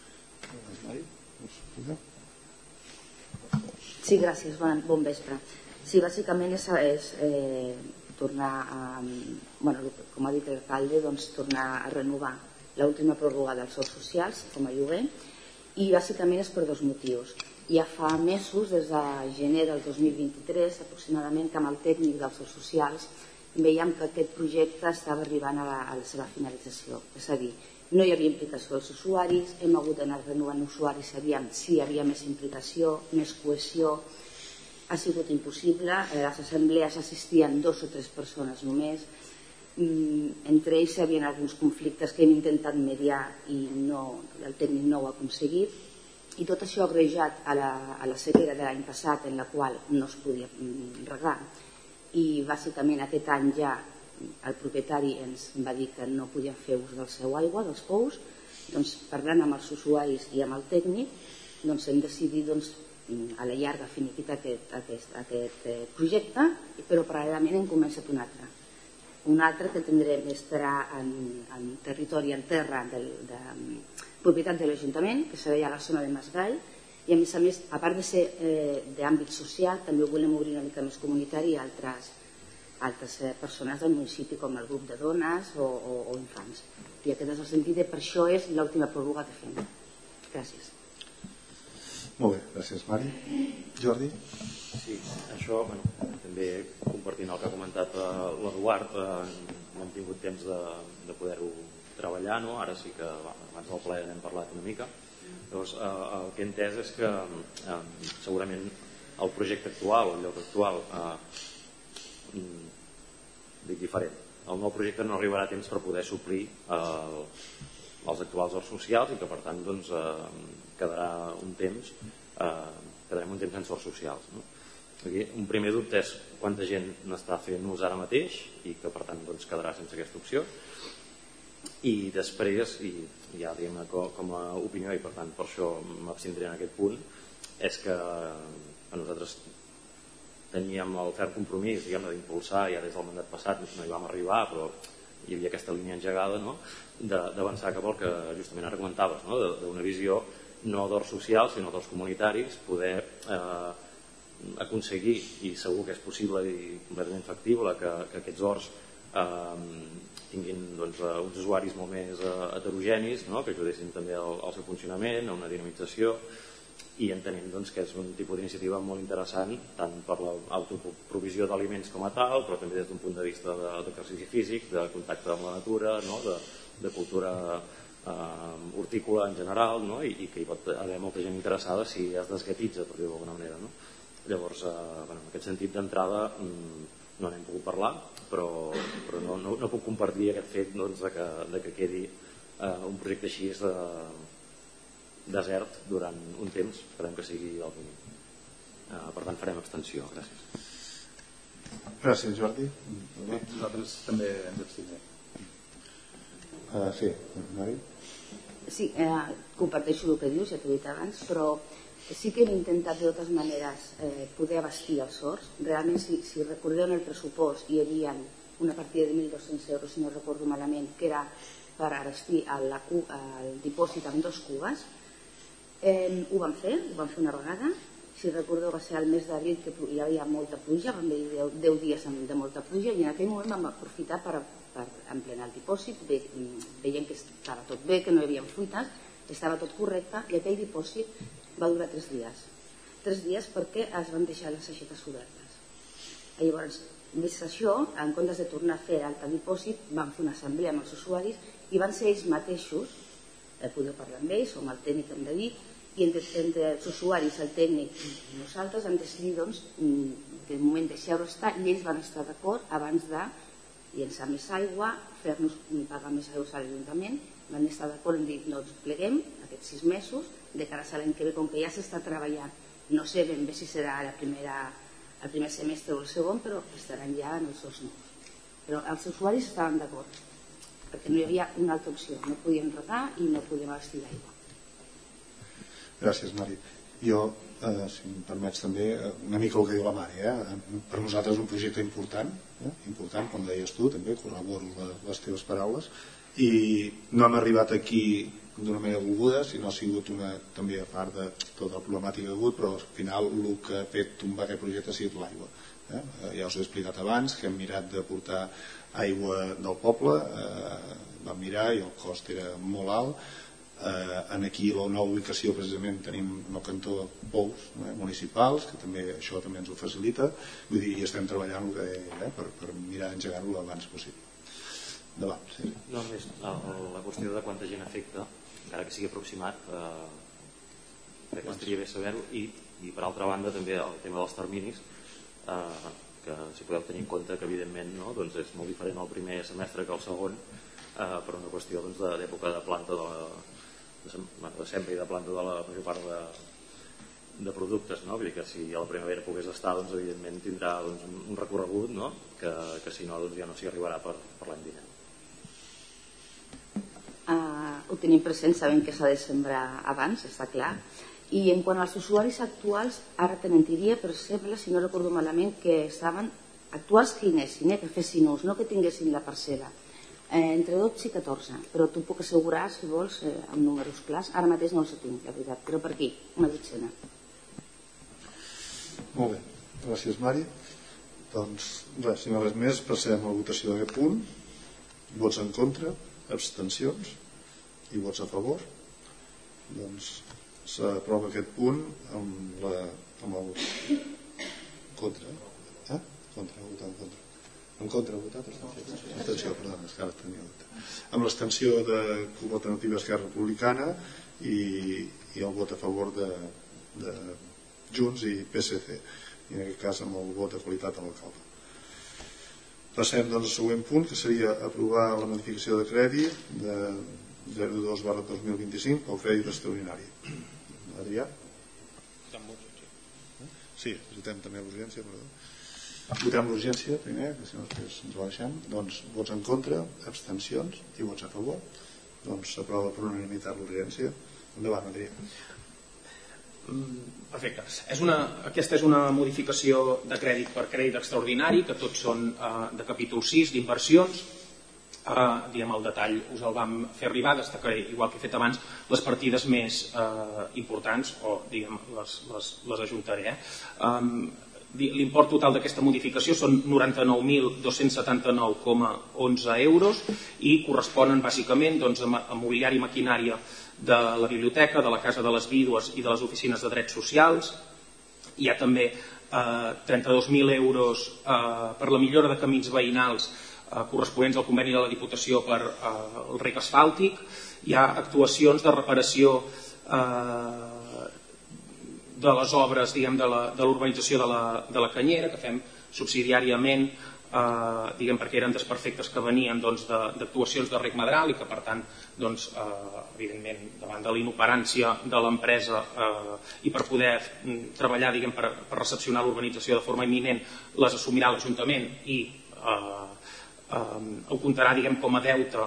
Sí, gràcies, bon vespre. Sí, bàsicament és tornar a, com ha dit l'alcalde, doncs tornar a renovar l'última pròrroga dels sous socials com a lloguer, i bàsicament és per dos motius. Ja fa mesos, des de gener del 2023 aproximadament, que amb el tècnic dels sous socials veiem que aquest projecte estava arribant a la seva finalització. És a dir, no hi havia implicació dels usuaris, hem hagut d'anar renovant usuaris, sabíem si hi havia més implicació, més cohesió. Ha sigut impossible, a les assemblees assistien 2 o 3 persones només, entre ells hi havia alguns conflictes que hem intentat mediar i el tècnic no ho ha aconseguit, i tot això agrejat a la sequera de l'any passat, en la qual no es podia regar, i bàsicament aquest any ja el propietari ens va dir que no podien fer ús del seu aigua, dels pous. Doncs parlant amb els usuaris i amb el tècnic, doncs hem decidit a la llarga finiquitar aquest projecte, però paral·lelament hem començat un altre que estarà en territori, en terra de propietat de l'Ajuntament, que serà a la zona de Masgai, i a més, a part de ser d'àmbit social, també ho volem obrir una mica més comunitari a altres persones del municipi, com el grup de dones o infants. I aquest és el sentit, per això és l'última pròrroga que fem. Gràcies. Molt bé, gràcies Mari. Jordi? Sí, això també compartint el que ha comentat l'Eduard, no hem tingut temps de poder-ho treballar, ara sí que abans del ple n'hem parlat una mica. Llavors, el que he entès és que segurament el projecte actual, el lloc actual, dic diferent. El nou projecte no arribarà a temps per poder suplir els actuals horts socials i que per tant quedarem un temps sense horts socials. Aquí un primer dubte és quanta gent n'està fent ús ara mateix i que per tant doncs, quedarà sense aquesta opció. I després, i ja diguem-ne com a opinió, i per tant per això m'abstindré en aquest punt, és que nosaltres teníem el ferm compromís d'impulsar, ja des del mandat passat no hi vam arribar, però hi havia aquesta línia engegada, no? D'avançar cap al que justament ara comentaves, no? D'una visió no d'ors socials sinó d'ors comunitaris, poder aconseguir, i segur que és possible i completament factible, que aquests horts tinguin doncs, uns usuaris molt més heterogenis, no? Que ajudessin també al seu funcionament, a una dinamització, i entenem doncs, que és un tipus d'iniciativa molt interessant tant per l'autoprovisió d'aliments com a tal, però també des d'un punt de vista d'exercici físic, de contacte amb la natura, no? de cultura hortícola en general, no? I que hi pot haver molta gent interessada si es desgatitza, per dir-ho d'alguna manera, no? Llavors, en aquest sentit d'entrada no n'hem pogut parlar, però no puc compartir aquest fet doncs, de que quedi un projecte així desert durant un temps. Esperem que sigui el mínim. Per tant farem abstenció. Gràcies. Gràcies, Jordi. Nosaltres també ens abstindrem. Sí, Mari? Sí, comparteixo el que dius, ja t'ho he dit abans, però sí que hem intentat de totes maneres poder abastir els sords. Realment, si recordeu en el pressupost hi havia una partida de 1.200 euros, si no recordo malament, que era per abastir el dipòsit amb 2 cubes. Ho vam fer una vegada. Si recordeu, va ser el mes d'abril que hi havia molta pluja, vam haver 10 dies de molta pluja, i en aquell moment vam aprofitar per emplenar el dipòsit, veient que estava tot bé, que no hi havia fuites, estava tot correcte, i aquell dipòsit va durar 3 dies. 3 dies perquè es van deixar les aixetes obertes. Llavors, vist això, en comptes de tornar a fer altre dipòsit, vam fer una assemblea amb els usuaris i van ser ells mateixos, podeu parlar amb ells o amb el tècnic, hem de dir, i entre els usuaris, el tècnic i nosaltres hem decidit doncs, que el moment deixeu-ho estar, i ells van estar d'acord abans de llençar més aigua, fer-nos pagar més aigua a l'Ajuntament. Van estar d'acord en dir, no ens pleguem aquests 6 mesos, de cara a l'any que ve, com que ja s'està treballant, no sé ben bé si serà el primer semestre o el segon, però estaran ja en els 2 nous. Però els usuaris estaven d'acord, perquè no hi havia una altra opció, no podíem regar i no podíem abastir d'aigua. Gràcies, Mari. Jo, si em permets també, una mica el que diu la Mari, per nosaltres és un projecte important, com deies tu, també corroboro les teves paraules, i no hem arribat aquí d'una manera volguda, sinó ha sigut també a part de tota la problemàtica que ha hagut, però al final el que ha fet tombar aquest projecte ha sigut l'aigua. Ja us he explicat abans que hem mirat de portar aigua del poble, vam mirar i el cost era molt alt. Aquí a la nova ubicació precisament tenim en el cantó pous municipals, que això també ens ho facilita, vull dir, i estem treballant per mirar d'engegar-ho l'abans possible. Endavant. No, només la qüestió de quanta gent afecta, encara que sigui aproximat, crec que estaria bé saber-ho, i per altra banda també el tema dels terminis, que si podeu tenir en compte que evidentment és molt diferent el primer semestre que el segon, per una qüestió d'època de planta de sempre i de planta de la major part de productes, no? Vull dir que si a la primavera pogués estar, evidentment tindrà un recorregut, no? Que si no ja no s'hi arribarà per l'any vinent. Ho tenim present, sabem que s'ha de sembrar abans, està clar. I en quant als usuaris actuals, ara te mentiria, però sembla, si no recordo malament, que estaven actuals que hi anessin, que fessin ús, no que tinguessin la parcel·la. Entre 12 i 14, però t'ho puc assegurar, si vols, amb números clars. Ara mateix no els tinc, la veritat, però per aquí, una dotzena. Molt bé, gràcies, Mari. Doncs res, si no res més, passem a la votació d'aquest punt. Vots en contra, abstencions i vots a favor. Doncs s'aprova aquest punt amb el contra. Contra, votar en contra. En contra, votat? Abstenció, perdona, és que ara tenia dubte. Amb l'abstenció de Cup Alternativa Esquerra Republicana i el vot a favor de Junts i PSC, i en aquest cas amb el vot de qualitat de l'alcalde. Passem doncs al següent punt, que seria aprovar la modificació de crèdit de 02/2025 pel crèdit extraordinari. Adrià? Sí, votem també l'urgència, perdó. Votem l'urgència primer, que si no després ens ho deixem. Doncs vots en contra, abstencions i vots a favor. Doncs s'aprova per unanimitat l'urgència. Endavant, Adrià. Perfecte. Aquesta és una modificació de crèdit per crèdit extraordinari, que tots són de capítol 6 d'inversions. El detall us el vam fer arribar, destacaré, igual que he fet abans, les partides més importants, o les ajuntaré. L'import total d'aquesta modificació són 99.279,11 euros i corresponen bàsicament a mobiliari i maquinària de la biblioteca, de la Casa de les Vídues i de les oficines de drets socials. Hi ha també 32.000 euros per la millora de camins veïnals corresponents al conveni de la Diputació per el rec asfàltic. Hi ha actuacions de reparació de les obres de l'urbanització de la Canyera, que fem subsidiàriament perquè eren desperfectes que venien d'actuacions de rec Madral i que per tant evidentment davant de l'inoperància de l'empresa i per poder treballar per recepcionar l'urbanització de forma imminent les assumirà l'Ajuntament i ho comptarà com a deute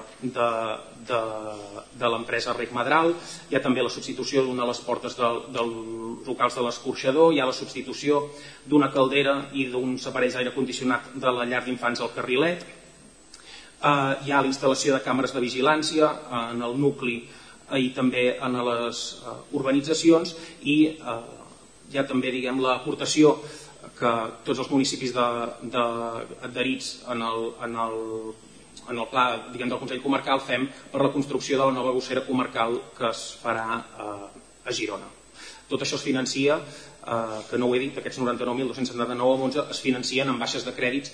de l'empresa Rec Madral. Hi ha també la substitució d'una de les portes dels locals de l'escorxador, hi ha la substitució d'una caldera i d'uns aparells d'aire condicionat de la llar d'infants al Carrilet, hi ha la instal·lació de càmeres de vigilància en el nucli i també en les urbanitzacions i hi ha també l'aportació que tots els municipis adherits en el pla del Consell Comarcal fem per la construcció de la nova gossera comarcal que es farà a Girona. Tot això es financia, que no ho he dit, aquests 99.279,11 es financien amb baixes de crèdits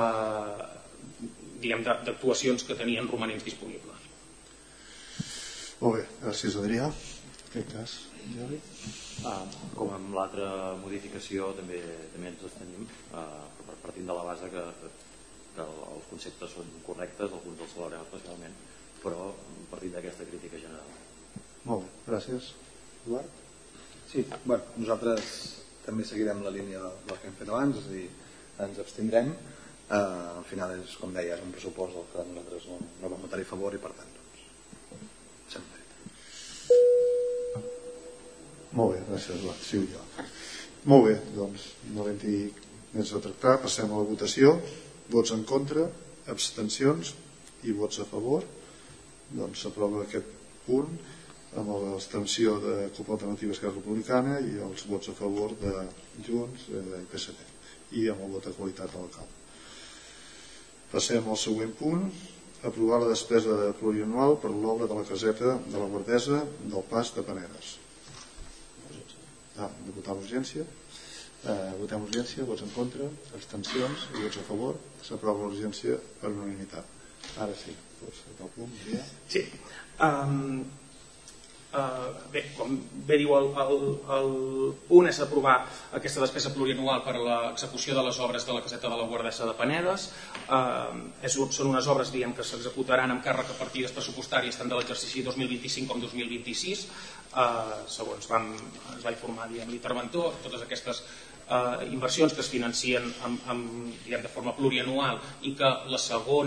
d'actuacions que tenien romanents disponibles. Molt bé, gràcies Adrià. En aquest cas, Jordi? Com amb l'altra modificació també ens abstenim, partint de la base que els conceptes són correctes, alguns els celebrem especialment, però partint d'aquesta crítica general. Molt bé, gràcies. Eduard? Sí, nosaltres també seguirem la línia del que hem fet abans, és a dir, ens abstindrem. Al final, com deia, és un pressupost del que nosaltres no vam votar-hi a favor i per tant sempre. Molt bé, gràcies Eduard. Sí, jo. Molt bé, doncs no vam dir més a tractar, passem a la votació. Vots en contra, abstencions i vots a favor. Doncs s'aprova aquest punt amb l'abstenció de CUP Alternativa Esquerra Republicana i els vots a favor de Junts i PSC i amb el vot de qualitat a l'alcalde. Passem al següent punt, aprovar la despesa plurianual per l'obra de la caseta de la Guardesa del Pas de Paneres. De votar l'urgència. Votem l'urgència, vots en contra, abstencions i vots a favor. S'aprova l'urgència per unanimitat. Ara sí, el punt. Sí. Bé, com bé diu el punt, és aprovar aquesta despesa plurianual per a l'execució de les obres de la caseta de la Guardesa de Panedes. Són unes obres que s'executaran amb càrrec a partides pressupostàries tant de l'exercici 2025 com 2026. Segons ens va informar l'interventor, totes aquestes inversions que es financien de forma plurianual i que el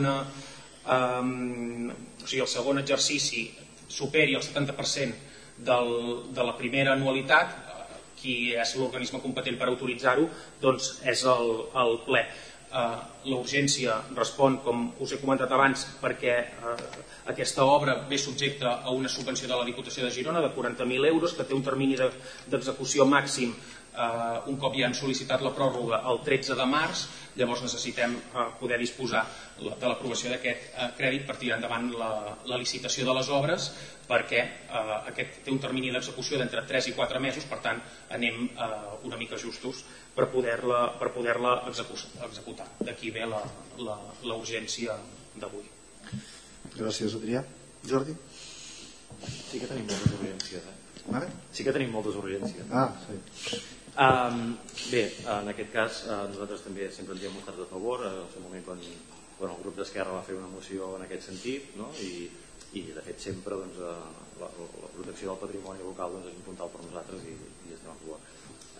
segon exercici superi el 70% de la primera anualitat, qui és l'organisme competent per autoritzar-ho, doncs és el ple. La urgència respon, com us he comentat abans, perquè aquesta obra ve subjecta a una subvenció de la Diputació de Girona de 40.000 euros, que té un termini d'execució màxim un cop ja han sol·licitat la pròrroga el 13 de març. Llavors necessitem poder disposar de l'aprovació d'aquest crèdit per tirar endavant la licitació de les obres, perquè aquest té un termini d'execució d'entre 3 i 4 mesos, per tant anem una mica justos per poder-la executar. D'aquí ve la urgència d'avui. Gràcies, Adrià. Jordi? Sí que tenim moltes urgències. Sí que tenim moltes urgències. Sí. Bé, en aquest cas nosaltres també sempre ens hi hem mostrat a favor. En el seu moment quan el grup d'Esquerra va fer una moció en aquest sentit, i de fet sempre la protecció del patrimoni local és un puntal per nosaltres i estem a favor.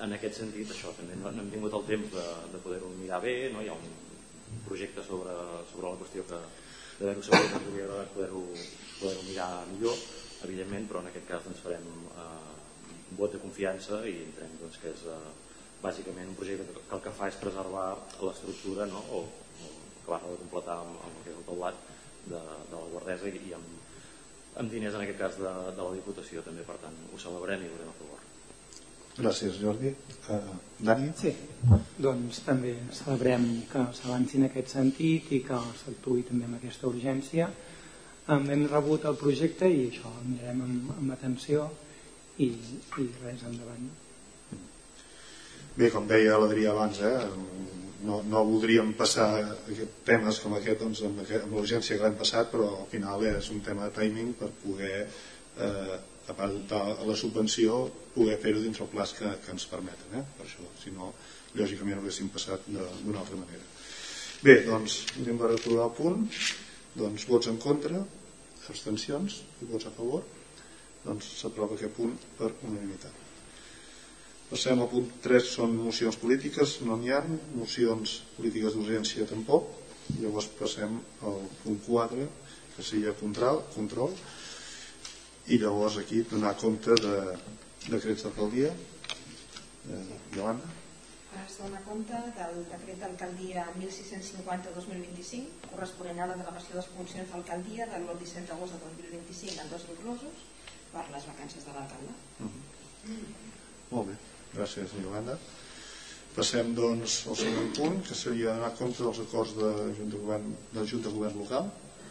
en aquest sentit, això, també no hem tingut el temps de poder-ho mirar bé, no? Hi ha un projecte sobre la qüestió que d'haver-ho sabut ens hauria agradat poder-ho mirar millor, evidentment, però en aquest cas doncs, farem un vot de confiança i entenem doncs, que és bàsicament un projecte que el que fa és preservar l'estructura, no? o acabar de completar amb el que és el teulat de la Guardesa i amb diners en aquest cas de la Diputació també, per tant ho celebrem i ho veurem a favor. Gràcies, Jordi. Dani? Sí, doncs també celebrem que s'avanci en aquest sentit i que s'actuï també amb aquesta urgència. Hem rebut el projecte i això el mirarem amb atenció i res, endavant. Bé, com deia l'Adrià abans, no voldríem passar temes com aquest doncs, amb l'urgència que l'hem passat, però al final és un tema de timing per poder a part de la subvenció poder fer-ho dintre el plaç que ens permeten, per això, si no lògicament ho haguéssim passat d'una altra manera. Bé, doncs anem per aturar el punt. Doncs vots en contra, abstencions i vots a favor, doncs s'aprova aquest punt per unanimitat. Passem al punt 3, són mocions polítiques, no n'hi ha, mocions polítiques d'urgència tampoc. Llavors passem al punt 4, que seria control, i llavors aquí donar compte de decrets d'alcaldia. Yolanda? Es dona compte del decret d'alcaldia 1650-2025 corresponent a la delegació de les funcions d'alcaldia del 17 d'agost de 2025 en 2 inclosos per les vacances de l'alcalde. Molt bé, gràcies, Yolanda. Passem doncs al següent punt, que seria donar compte dels acords de la Junta de Govern local.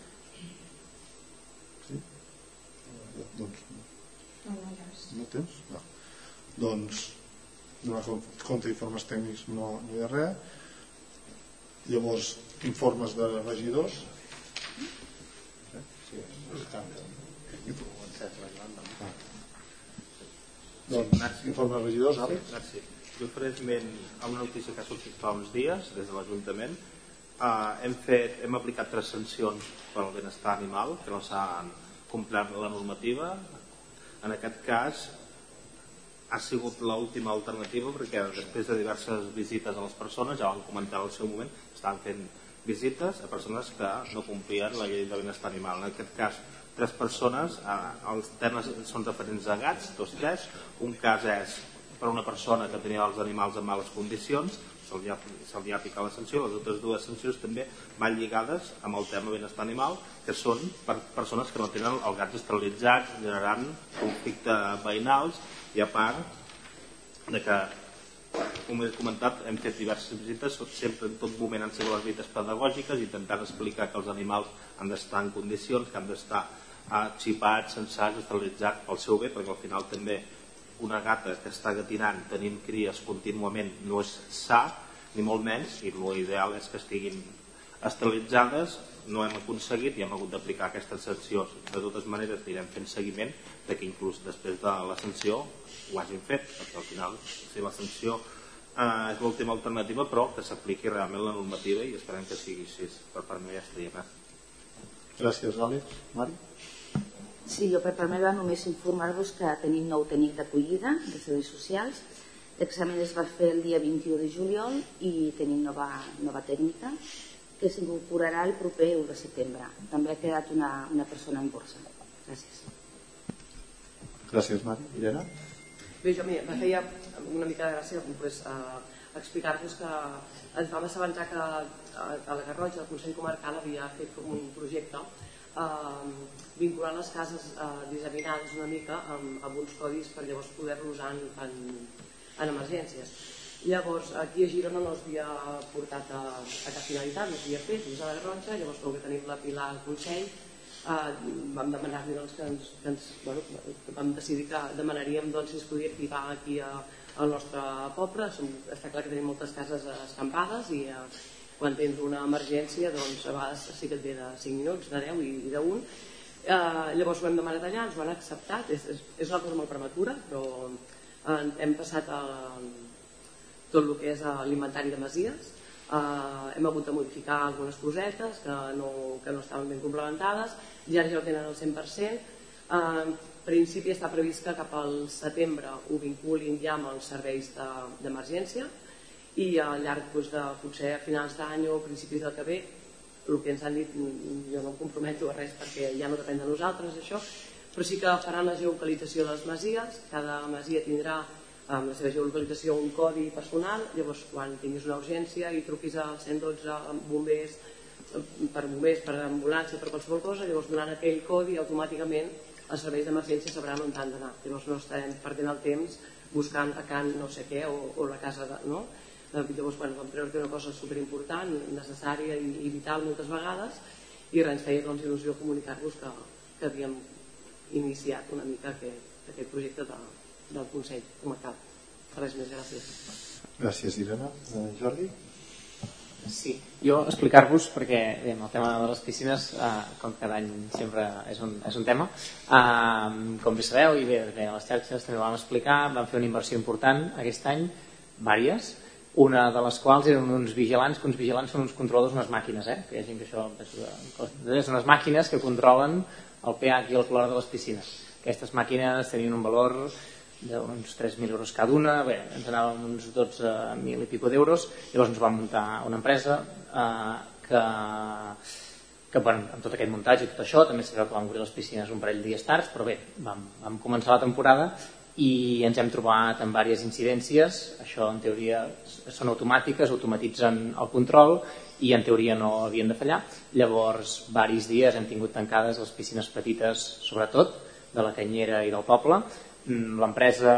Sí? Doncs no tens? No. Doncs donar compte d'informes tècnics no hi ha res. Llavors informes de regidors. Doncs informe de regidors, Àlex. Gràcies. Jo faré esment a una notícia que ha sortit fa uns dies des de l'Ajuntament. Hem aplicat 3 sancions per al benestar animal que no s'han complert la normativa. En aquest cas ha sigut l'última alternativa perquè després de diverses visites a les persones, ja vam comentar al seu moment, estaven fent visites a persones que no complien la llei de benestar animal. En aquest cas 3 persones, els temes són referents a gats, 2-3. Un cas és per una persona que tenia els animals en males condicions, se'ls ha aplicat la sanció. Les altres 2 sancions també van lligades amb el tema benestar animal, que són per persones que no tenen els gats esterilitzats, generant conflictes veïnals, i a part de que, com he comentat, hem fet diverses visites, sempre en tot moment han sigut les visites pedagògiques, intentant explicar que els animals han d'estar en condicions, que han d'estar xipats, censats, esterilitzats pel seu bé, perquè al final també una gata que està gatinant tenint cries contínuament no és sa, ni molt menys, i l'ideal és que estiguin esterilitzades. No hem aconseguit i hem hagut d'aplicar aquestes sancions. De totes maneres anirem fent seguiment de que inclús després de la sanció ho hagin fet, perquè al final si la sanció és l'última alternativa, però que s'apliqui realment la normativa i esperem que sigui així. Per part meva ja estaria bé. Gràcies, Àlex. Mari? Sí, jo per part meva només informar-vos que tenim nou tècnic d'acollida de serveis socials. L'examen es va fer el dia 21 de juliol i tenim nova tècnica que s'incorporarà el proper 1 de setembre. També ha quedat una persona en borsa. Gràcies. Gràcies, Mari. Irene? Bé, jo me feia una mica de gràcia explicar-vos que ens vam assabentar que a la Garrotxa el Consell Comarcal havia fet com un projecte vinculant les cases disseminades una mica amb uns codis per llavors poder-los usar en emergències. Llavors aquí a Girona no s'havia portat a cap finalitat, no s'havia fet dins de la Garrotxa. Llavors, com que tenim la Pilar al Consell, vam demanar-li vam decidir que demanaríem si es podia activar aquí al nostre poble. Està clar que tenim moltes cases escampades i quan tens una emergència a vegades sí que et ve de 5 minuts, de 10 i d'1. Llavors ho hem demanat allà, ens ho han acceptat. És una cosa molt prematura, però hem passat tot el que és l'inventari de masies. Hem hagut de modificar algunes cosetes que no estaven ben complementades i ara ja ho tenen al 100%. En principi està previst que cap al setembre ho vinculin ja amb els serveis d'emergència i al llarg de potser a finals d'any o principis del que ve, el que ens han dit, jo no em comprometo a res perquè ja no depèn de nosaltres això, però sí que faran la geolocalització de les masies, cada masia tindrà amb la seva geolocalització un codi personal, llavors quan tinguis una urgència i truquis al 112 amb bombers, per ambulància, per qualsevol cosa, llavors donant aquell codi automàticament els serveis d'emergència sabran on han d'anar. Llavors no estarem perdent el temps buscant a Can no sé què o la casa de... No? Llavors vam creure que era una cosa superimportant, necessària i vital moltes vegades i ens feia il·lusió comunicar-vos que havíem iniciat una mica aquest projecte del Consell Comarcal. Res més, gràcies. Gràcies, Irene. Jordi? Sí, jo explicar-vos, perquè bé, el tema de les piscines, com cada any sempre és un tema. Com bé sabeu, i bé, a les xarxes també ho vam explicar, vam fer una inversió important aquest any, vàries, una de les quals eren uns vigilants, que uns vigilants són uns controladors, unes màquines, que hi ha gent que això... Són unes màquines que controlen el pH i el clor de les piscines. Aquestes màquines tenien un valor d'uns 3.000 euros cada una, bé, ens anàvem uns 12.000 i pico d'euros, llavors ens vam muntar una empresa que amb tot aquest muntatge i tot això, també sabeu que vam obrir les piscines un parell de dies tards, però bé, vam començar la temporada i ens hem trobat amb diverses incidències, això en teoria són automàtiques, automatitzen el control i en teoria no havien de fallar, llavors diversos dies hem tingut tancades les piscines petites, sobretot de la Canyera i del poble. L'empresa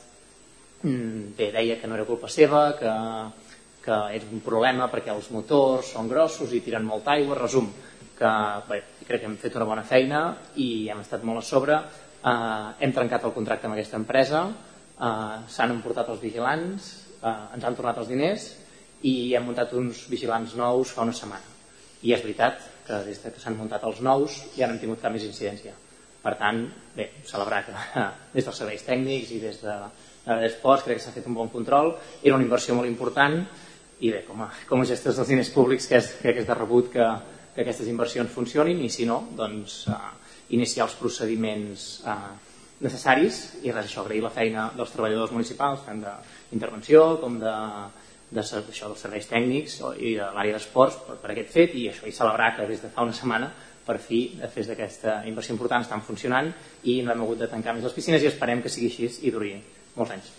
deia que no era culpa seva, que era un problema perquè els motors són grossos i tiren molta aigua. Resum, que bé, crec que hem fet una bona feina i hem estat molt a sobre. Hem trencat el contracte amb aquesta empresa, s'han emportat els vigilants, ens han tornat els diners i hem muntat uns vigilants nous fa una setmana. I és veritat que des que s'han muntat els nous ja no hem tingut cap més incidència. Per tant, bé, celebrar que des dels serveis tècnics i des de l'Esports crec que s'ha fet un bon control. Era una inversió molt important i bé, com a gestors dels diners públics crec que és de rebut que aquestes inversions funcionin i si no, doncs iniciar els procediments necessaris i res, això, agrair la feina dels treballadors municipals, tant d'intervenció com dels serveis tècnics i de l'àrea d'esports per aquest fet i això, i celebrar que des de fa una setmana per fi, després d'aquesta inversió important, estan funcionant i no hem hagut de tancar més les piscines i esperem que sigui així i duri molts anys.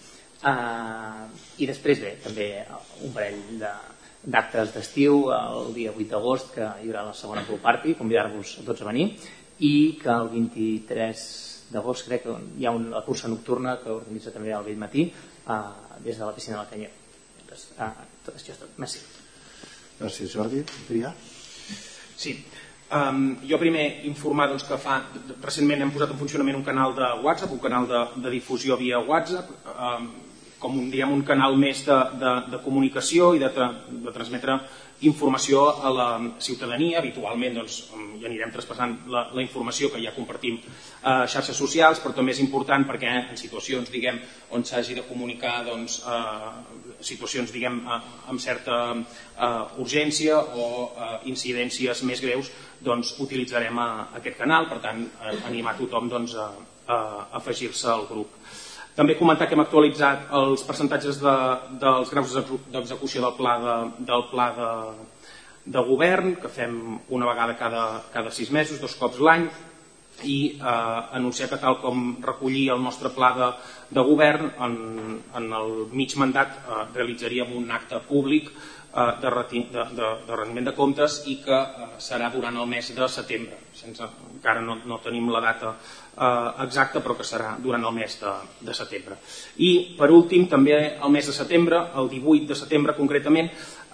I després, bé, també un parell d'actes d'estiu, el dia 8 d'agost, que hi haurà la segona pool party, convidar-vos a tots a venir, i que el 23 d'agost crec que hi ha una cursa nocturna que organitza també al Bellmatí des de la piscina de la Canyera. Tot això és tot. Merci. Gràcies, Jordi. Adrià? Sí. Jo primer informar que recentment hem posat en funcionament un canal de WhatsApp, un canal de difusió via WhatsApp, com un canal més de comunicació i de transmetre informació a la ciutadania. Habitualment ja anirem traspassant la informació que ja compartim a xarxes socials, però també és important perquè en situacions on s'hagi de comunicar situacions amb certa urgència o incidències més greus, utilitzarem aquest canal. Per tant, animar tothom a afegir-se al grup. També comentar que hem actualitzat els percentatges dels graus d'execució del pla de govern, que fem una vegada cada 6 mesos, 2 cops l'any, i anunciar que tal com recollir el nostre pla de govern, en el mig mandat realitzaríem un acte públic de rendiment de comptes i que serà durant el mes de setembre. Encara no tenim la data exacta, però que serà durant el mes de setembre. I per últim, també el mes de setembre, el 18 de setembre concretament,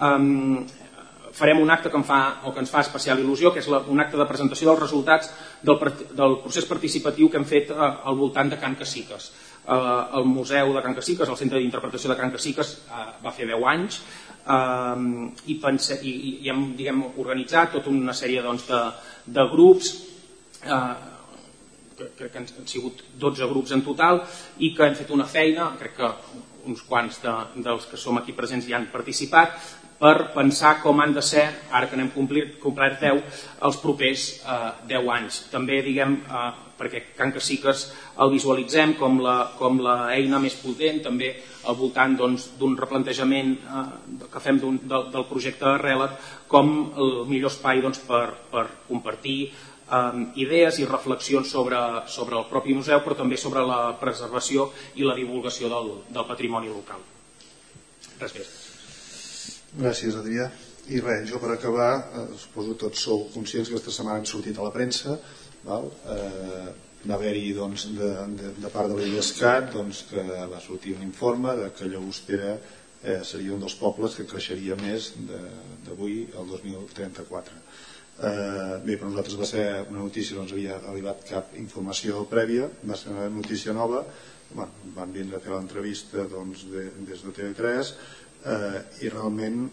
farem un acte que ens fa especial il·lusió, que és un acte de presentació dels resultats del procés participatiu que hem fet al voltant de Can Caciques. El Museu de Can Caciques, el Centre d'Interpretació de Can Caciques, va fer 10 anys i hem organitzat tota una sèrie de grups, crec que han sigut 12 grups en total, i que hem fet una feina, crec que uns quants dels que som aquí presents hi han participat, per pensar com han de ser, ara que n'hem complert 10, els propers 10 anys. També, diguem, perquè Can Casiques el visualitzem com la eina més potent, també al voltant d'un replantejament que fem del projecte Relat, com el millor espai per compartir idees i reflexions sobre el propi museu, però també sobre la preservació i la divulgació del patrimoni local. Res més. Gràcies, Adrià. I res, jo per acabar, suposo que tots sou conscients que aquesta setmana han sortit a la premsa, va haver-hi de part de l'IDESCAT que va sortir un informe que Llagostera seria un dels pobles que creixeria més d'avui al 2034. Bé, per nosaltres va ser una notícia, no ens havia arribat cap informació prèvia, va ser una notícia nova, van vindre a fer l'entrevista des de TV3 i realment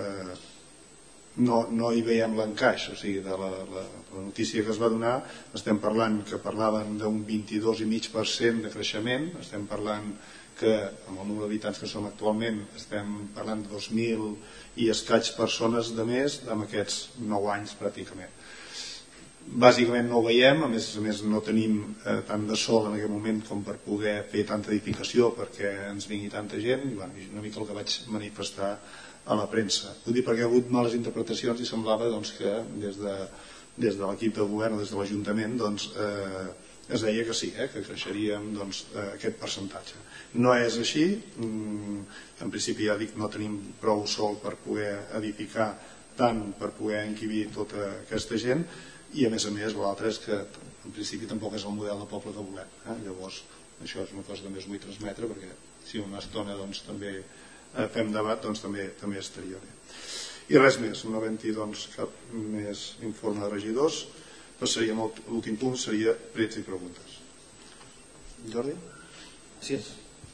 no hi veiem l'encaix, o sigui, de la notícia que es va donar estem parlant que parlaven d'un 22,5% de creixement, estem parlant que amb el número d'habitants que som actualment estem parlant de 2.000 i escaig persones de més en aquests 9 anys pràcticament. Bàsicament no ho veiem, a més no tenim tant de sol en aquest moment com per poder fer tanta edificació perquè ens vingui tanta gent, i una mica el que vaig manifestar a la premsa. Vull dir perquè hi ha hagut males interpretacions i semblava que des de l'equip de govern o des de l'Ajuntament es deia que sí, que creixeríem aquest percentatge. No és així, en principi ja dic no tenim prou sol per poder edificar tant per poder encabir tota aquesta gent i a més l'altre és que en principi tampoc és el model de poble que volem. Llavors això és una cosa que també us vull transmetre perquè si una estona també fem debat també estaria bé. I res més, no havent-hi cap més informe de regidors, passaríem a l'últim punt, seria prets i preguntes. Jordi? Gràcies.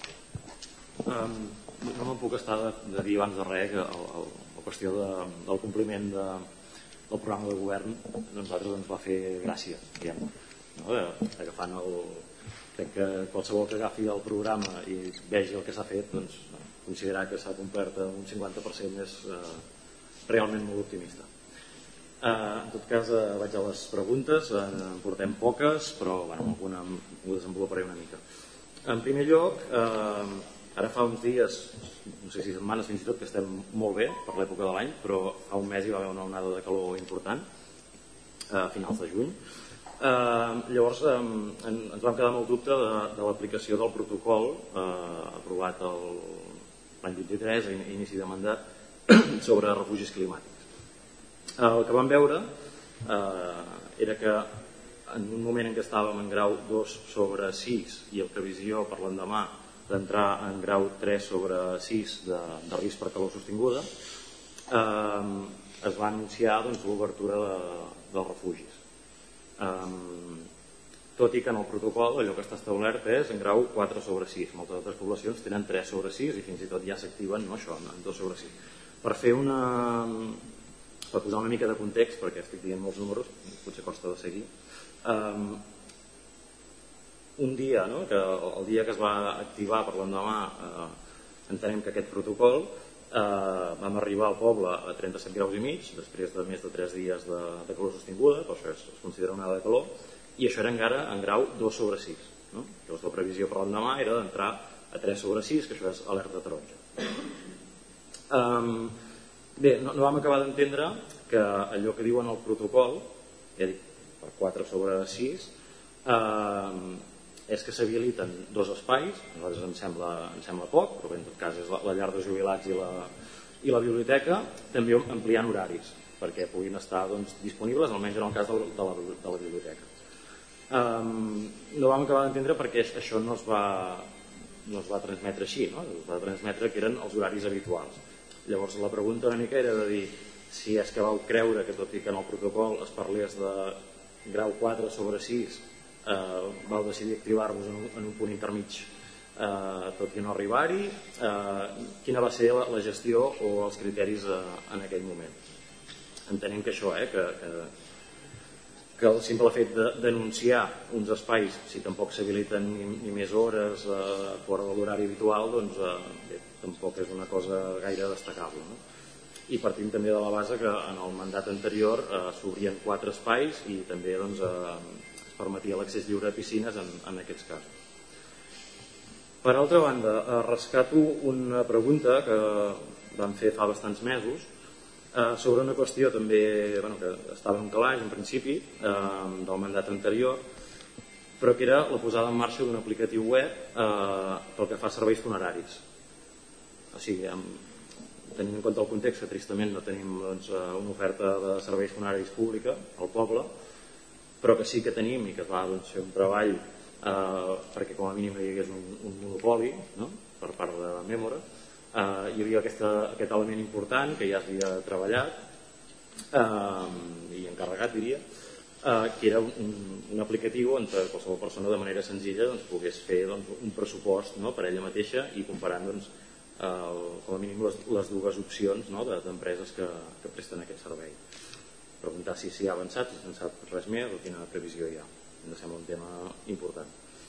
No me'n puc estar de dir abans de res que la qüestió del compliment del programa de govern a nosaltres ens va fer gràcia, diguem, agafant crec que qualsevol que agafi el programa i vegi el que s'ha fet, considerar que s'ha complert un 50% és realment molt optimista. En tot cas, vaig a les preguntes, en portem poques, però alguna ho desenvoluparé una mica. En primer lloc, ara fa uns dies, no sé si setmanes fins i tot, que estem molt bé per l'època de l'any, però fa un mes hi va haver una onada de calor important, a finals de juny. Llavors ens vam quedar amb el dubte de l'aplicació del protocol aprovat l'any 23 a inici de mandat sobre refugis climàtics. El que vam veure era que en un moment en què estàvem en grau 2/6 i en previsió per l'endemà d'entrar en grau 3/6 de risc per calor sostinguda, es va anunciar l'obertura dels refugis. Tot i que en el protocol allò que està establert és en grau 4/6. Moltes altres poblacions tenen 3/6 i fins i tot ja s'activen en 2/6. Per posar una mica de context, perquè estic dient molts números, potser costa de seguir, un dia, que el dia que es va activar per l'endemà, entenem que aquest protocol, vam arribar al poble a 37,5 graus, després de més de 3 dies de calor sostinguda, per això es considera una onada de calor, i això era encara en grau 2/6. Llavors la previsió per l'endemà era d'entrar a 3/6, que això és alerta taronja. Bé, no vam acabar d'entendre que allò que diuen al protocol, ja dic, per 4/6, és que s'habiliten 2 espais, a nosaltres ens sembla poc, però en tot cas és la llar de jubilats i la biblioteca, també ampliant horaris, perquè puguin estar disponibles, almenys en el cas de la biblioteca. No vam acabar d'entendre perquè això no es va transmetre així, es va transmetre que eren els horaris habituals. Llavors la pregunta una mica era de dir si és que vau creure que tot i que en el protocol es parlés de grau 4/6 vau decidir activar-vos en un punt intermig tot i no arribar-hi, quina va ser la gestió o els criteris en aquell moment. Entenem que això, que el simple fet de denunciar uns espais, si tampoc s'habiliten ni més hores fora de l'horari habitual, doncs tampoc és una cosa gaire destacable. i partim també de la base que en el mandat anterior s'obrien 4 espais i també es permetia l'accés lliure a piscines en aquests casos. Per altra banda, rescato una pregunta que vam fer fa bastants mesos sobre una qüestió també que estava en calaix en principi del mandat anterior, però que era la posada en marxa d'un aplicatiu web pel que fa a serveis funeraris. O sigui, tenint en compte el context que tristament no tenim una oferta de serveis funeraris pública al poble, però que sí que tenim i que es va fer un treball perquè com a mínim no hi hagués un monopoli per part de Mémora, hi havia aquest element important que ja s'havia treballat i encarregat, diria, que era un aplicatiu on qualsevol persona de manera senzilla pogués fer un pressupost per ella mateixa i comparant com a mínim les dues opcions d'empreses que presten aquest servei. Preguntar si s'hi ha avançat, si s'ha avançat res més o quina previsió hi ha. Em sembla un tema important.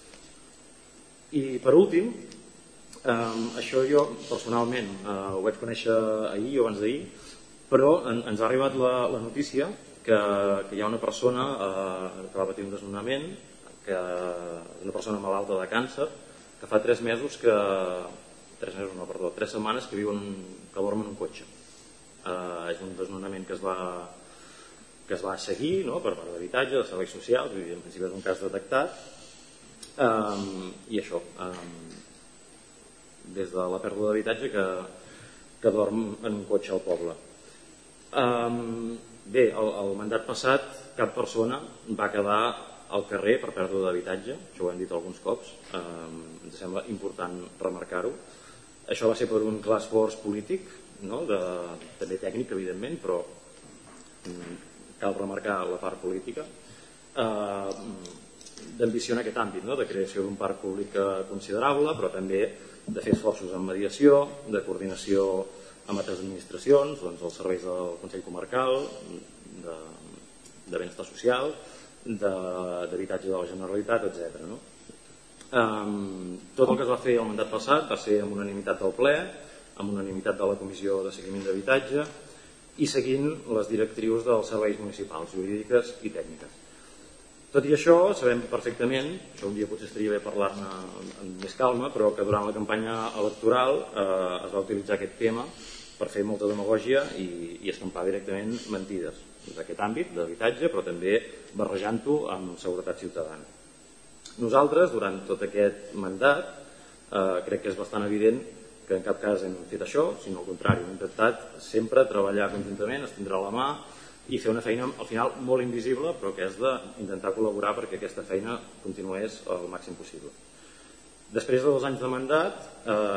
I per últim, això jo personalment ho vaig conèixer ahir o abans d'ahir, però ens ha arribat la notícia que hi ha una persona que va patir un desnonament, una persona malalta de càncer, que fa 3 setmanes que dorm en un cotxe. És un desnonament que es va seguir per part d'habitatge, de serveis socials, en principi és un cas detectat, i això, des de la pèrdua d'habitatge que dorm en un cotxe al poble. Bé, el mandat passat cap persona va quedar al carrer per pèrdua d'habitatge, això ho hem dit alguns cops, ens sembla important remarcar-ho. Això va ser per un clar esforç polític, també tècnic evidentment, però cal remarcar la part política, d'ambició en aquest àmbit, de creació d'un parc públic considerable, però també de fer esforços en mediació, de coordinació amb altres administracions, els serveis del Consell Comarcal, de benestar social, d'habitatge de la Generalitat, etc. Tot el que es va fer el mandat passat va ser amb unanimitat del ple, amb unanimitat de la Comissió de Seguiment d'Habitatge i seguint les directrius dels serveis municipals, jurídiques i tècniques. Tot i això, sabem perfectament, això un dia potser estaria bé parlar-ne amb més calma, però que durant la campanya electoral es va utilitzar aquest tema per fer molta demagògia i escampar directament mentides d'aquest àmbit d'habitatge, però també barrejant-ho amb seguretat ciutadana. Nosaltres, durant tot aquest mandat, crec que és bastant evident que en cap cas hem fet això, sinó al contrari, hem intentat sempre treballar conjuntament, estendre la mà i fer una feina al final molt invisible, però que és d'intentar col·laborar perquè aquesta feina continués el màxim possible. Després de 2 anys de mandat,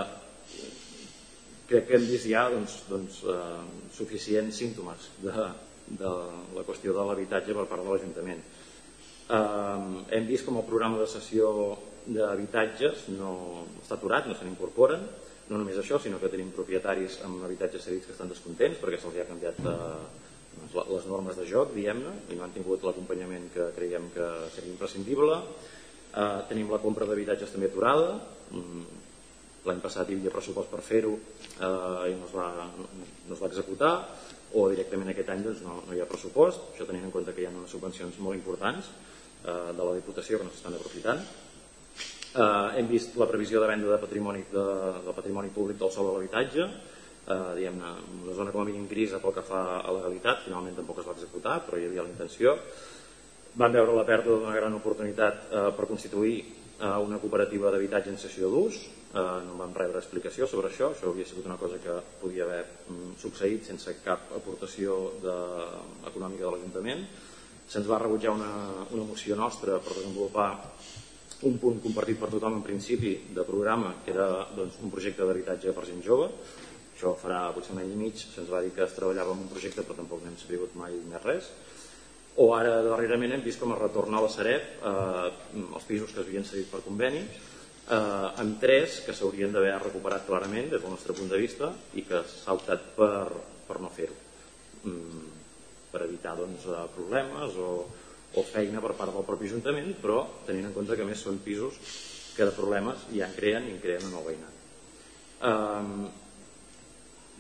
crec que hem vist ja suficients símptomes de la qüestió de l'habitatge per part de l'Ajuntament. Hem vist com el programa de cessió d'habitatges no està aturat, no se n'incorporen, no només això, sinó que tenim propietaris amb habitatges cedits que estan descontents perquè se'ls ha canviat les normes de joc, diguem-ne, i no han tingut l'acompanyament que creiem que seria imprescindible. Tenim la compra d'habitatges també aturada, l'any passat hi havia pressupost per fer-ho i no es va executar, o directament aquest any no hi ha pressupost, això tenint en compte que hi ha unes subvencions molt importants de la Diputació que no s'estan aprofitant. Hem vist la previsió de venda del patrimoni públic del sòl de l'habitatge, diguem-ne, una zona com a mínim grisa pel que fa a legalitat, finalment tampoc es va executar, però hi havia la intenció. Vam veure la pèrdua d'una gran oportunitat per constituir una cooperativa d'habitatge en cessió d'ús, no vam rebre explicació sobre això hauria sigut una cosa que podia haver succeït sense cap aportació econòmica de l'Ajuntament. Se'ns va rebutjar una moció nostra per desenvolupar un punt compartit per tothom en principi de programa, que era un projecte d'habitatge per gent jove. Això farà potser un any i mig, se'ns va dir que es treballava en un projecte però tampoc n'hem sabut mai més res. O ara darrerament hem vist com es retorna a la Sareb els pisos que es havien cedit per conveni, amb 3 que s'haurien d'haver recuperat clarament des del nostre punt de vista i que s'ha optat per no fer-ho, per evitar problemes o feina per part del propi Ajuntament, però tenint en compte que a més són pisos que de problemes ja en creen i en creen en el veïnat.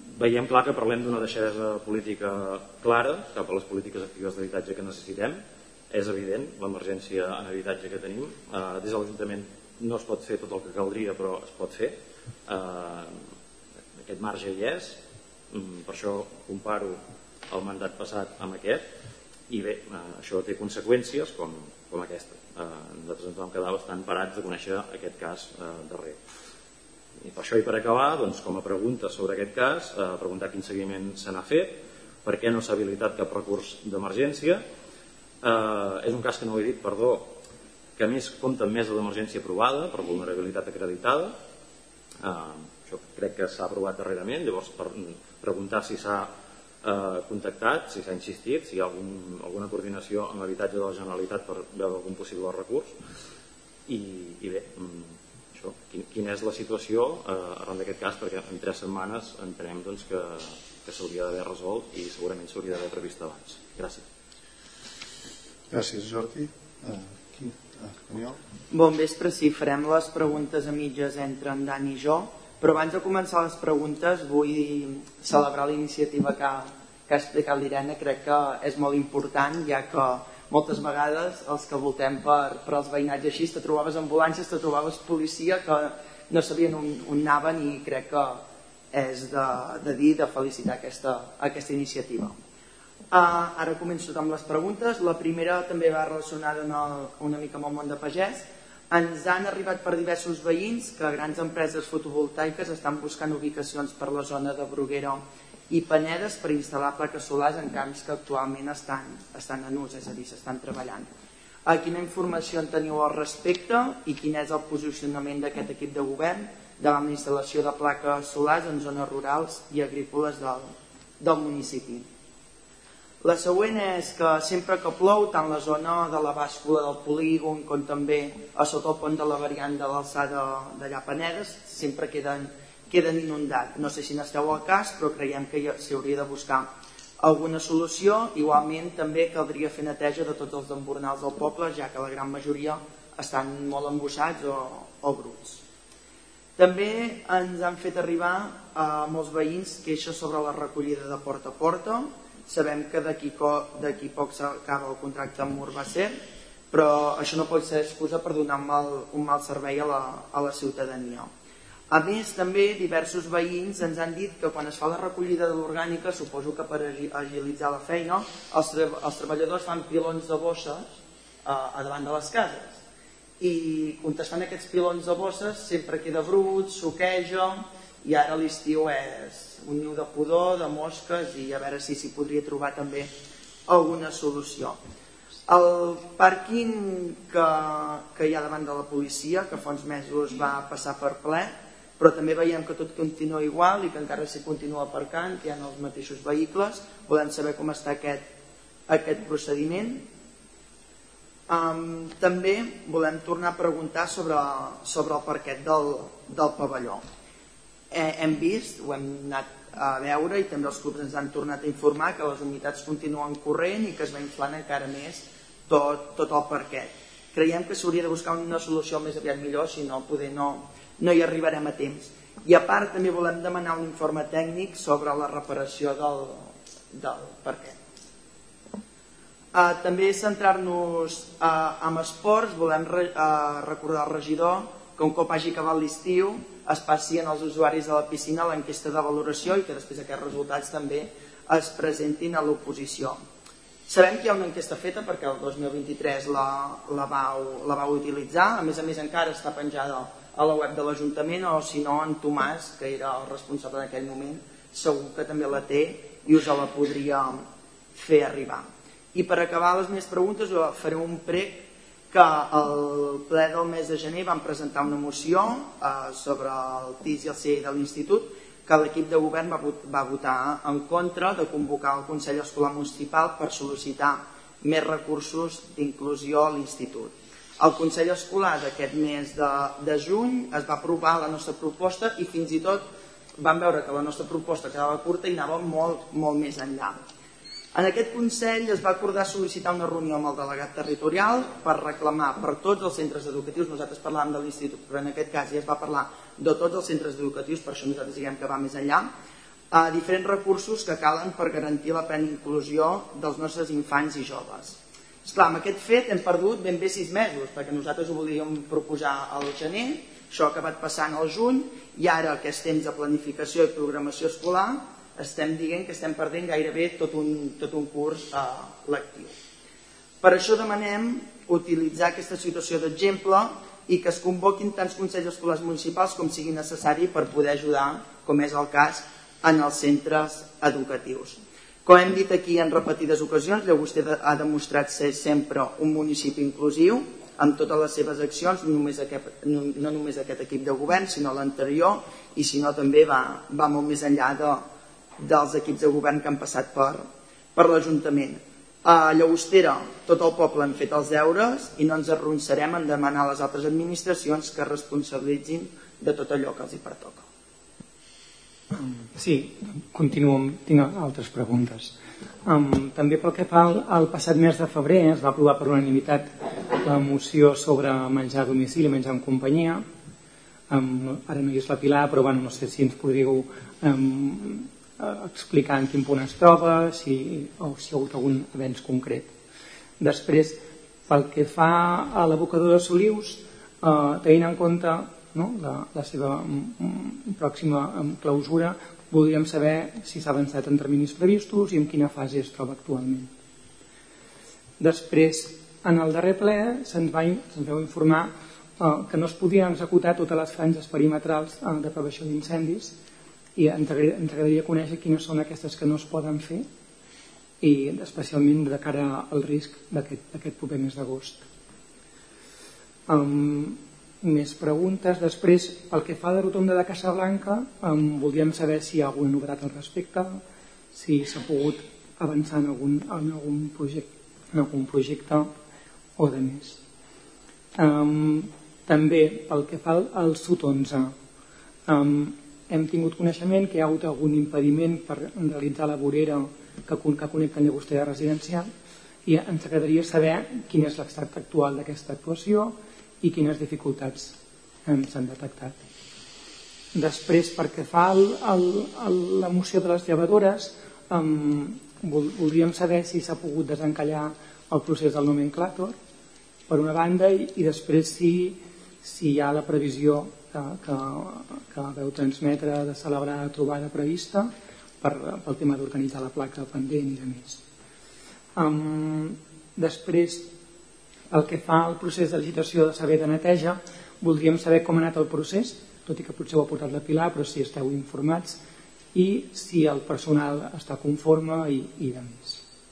veiem clar que parlem d'una deixadesa política clara cap a les polítiques actives d'habitatge que necessitem. És evident l'emergència en habitatge que tenim. Des de l'Ajuntament no es pot fer tot el que caldria, però es pot fer. Aquest marge hi és, per això comparo el mandat passat amb aquest, i bé, això té conseqüències com aquesta. Nosaltres ens vam quedar bastant parats de conèixer aquest cas darrer. I per això, i per acabar, doncs, com a pregunta sobre aquest cas, preguntar quin seguiment se n'ha fet, per què no s'ha habilitat cap recurs d'emergència. És un cas que no ho he dit, perdó, que a més compta amb mesa d'emergència aprovada per vulnerabilitat acreditada. Això crec que s'ha aprovat darrerament. Llavors, per preguntar si s'ha contactat, si s'ha insistit, si hi ha alguna coordinació amb l'habitatge de la Generalitat per veure algun possible recurs. I bé, això, quina és la situació arran d'aquest cas, perquè en 3 setmanes entenem que s'hauria d'haver resolt i segurament s'hauria d'haver previst abans. Gràcies. Gràcies, Jordi. Bon vespre, sí, farem les preguntes a mitges entre en Dan i jo, però abans de començar les preguntes vull celebrar la iniciativa que ha explicat l'Irene. Crec que és molt important, ja que moltes vegades els que voltem per els veïnats així, te trobaves ambulàncies, te trobaves policia que no sabien on anaven, i crec que és de felicitar aquesta iniciativa. Ara començo amb les preguntes. La primera també va relacionada una mica amb el món de pagès. Ens han arribat per diversos veïns que grans empreses fotovoltaiques estan buscant ubicacions per la zona de Bruguera i Panedes per instal·lar plaques solars en camps que actualment estan en ús, és a dir, s'estan treballant. Quina informació en teniu al respecte i quin és el posicionament d'aquest equip de govern davant la instal·lació de plaques solars en zones rurals i agrícoles del municipi? La següent és que sempre que plou, tant la zona de la bàscula del polígon com també a sota el pont de la variant de l'alçada d'allà Panedes, sempre queden inundats. No sé si n'esteu al cas, però creiem que s'hi hauria de buscar alguna solució. Igualment també caldria fer neteja de tots els embornals del poble, ja que la gran majoria estan molt embossats o bruts. També ens han fet arribar molts veïns queixes sobre la recollida de porta a porta. Sabem que d'aquí poc s'acaba el contracte amb Urbacer, però això no pot ser excusa per donar un mal servei a la ciutadania. A més, també diversos veïns ens han dit que quan es fa la recollida de l'orgànica, suposo que per agilitzar la feina, els treballadors fan pilons de bosses a davant de les cases. I contestant aquests pilons de bosses sempre queda brut, suqueja, i ara l'estiu és un niu de pudor, de mosques, i a veure si s'hi podria trobar també alguna solució. El pàrquing que hi ha davant de la policia, que fa uns mesos va passar per ple, però també veiem que tot continua igual i que encara s'hi continua aparcant, que hi ha els mateixos vehicles. Volem saber com està aquest procediment. També volem tornar a preguntar sobre el parquet del pavelló. Hem vist, ho hem anat a veure, i també els clubs ens han tornat a informar que les humitats continuen corrent i que es va inflant encara més tot el parquet. Creiem que s'hauria de buscar una solució més aviat millor, si no poder no hi arribarem a temps. I a part també volem demanar un informe tècnic sobre la reparació del parquet. També centrar-nos en esports. Volem recordar al regidor que un cop hagi acabat l'estiu es passi als usuaris de la piscina l'enquesta de valoració i que després aquests resultats també es presentin a l'oposició. Sabem que hi ha una enquesta feta perquè el 2023 la vau utilitzar, a més encara està penjada a la web de l'Ajuntament, o si no en Tomàs, que era el responsable en aquell moment, segur que també la té i us la podria fer arribar. I per acabar les meves preguntes faré un prec que al ple del mes de gener vam presentar una moció sobre el TIS i el CIE de l'Institut, que l'equip de govern va votar en contra de convocar el Consell Escolar Municipal per sol·licitar més recursos d'inclusió a l'Institut. Al Consell Escolar d'aquest mes de juny es va aprovar la nostra proposta i fins i tot vam veure que la nostra proposta quedava curta i anava molt més enllà. En aquest Consell es va acordar sol·licitar una reunió amb el delegat territorial per reclamar per tots els centres educatius, nosaltres parlàvem de l'Institut, però en aquest cas ja es va parlar de tots els centres educatius, per això nosaltres diguem que va més enllà, diferents recursos que calen per garantir la plena inclusió dels nostres infants i joves. Esclar, amb aquest fet hem perdut ben bé 6 mesos, perquè nosaltres ho volíem proposar al gener, això ha acabat passant al juny, i ara que és temps de planificació i programació escolar, estem dient que estem perdent gairebé tot un curs lectiu. Per això demanem utilitzar aquesta situació d'exemple i que es convoquin tants consells escolars municipals com sigui necessari per poder ajudar, com és el cas, en els centres educatius. Com hem dit aquí en repetides ocasions, Llagostera ha demostrat ser sempre un municipi inclusiu amb totes les seves accions, no només aquest equip de govern, sinó l'anterior, i si no també va molt més enllà dels equips de govern que han passat per l'Ajuntament. A Llagostera tot el poble hem fet els deures i no ens arronsarem en demanar a les altres administracions que es responsabilitzin de tot allò que els hi pertoca. Sí, continuo, tinc altres preguntes. També pel que fa al passat mes de febrer es va aprovar per unanimitat la moció sobre menjar a domicili, menjar en companyia. Ara no hi és la Pilar, però bueno, no sé si ens podríeu explicar en quin punt es troba o si hi ha hagut algun avenç concret. Després, pel que fa a l'abocador de Solius, tenint en compte la seva pròxima clausura, voldríem saber si s'ha avançat en terminis previstos i en quina fase es troba actualment. Després, en el darrer ple se'ns vau informar que no es podien executar totes les franges perimetrals de prevenció d'incendis i ens agradaria conèixer quines són aquestes que no es poden fer i especialment de cara al risc d'aquest proper mes d'agost. Més preguntes. Després, pel que fa a la rotonda de Casablanca, voldríem saber si hi ha alguna novetat al respecte, si s'ha pogut avançar en algun projecte o de més. També, pel que fa al SUT 11, hem tingut coneixement que hi ha hagut algun impediment per realitzar la vorera que connecta Llagostera residencial i ens agradaria saber quin és l'estat actual d'aquesta actuació i quines dificultats s'han detectat. Després, perquè fa la moció de les llevadores, voldríem saber si s'ha pogut desencallar el procés del nomenclàtor, per una banda, i després si hi ha la previsió que veu transmetre de celebrar la trobada prevista pel tema d'organitzar la placa pendent i de més. Després, el que fa al procés de licitació de servei de neteja, voldríem saber com ha anat el procés, tot i que potser ho ha portat la Pilar, però si esteu informats, i si el personal està conforme i de més.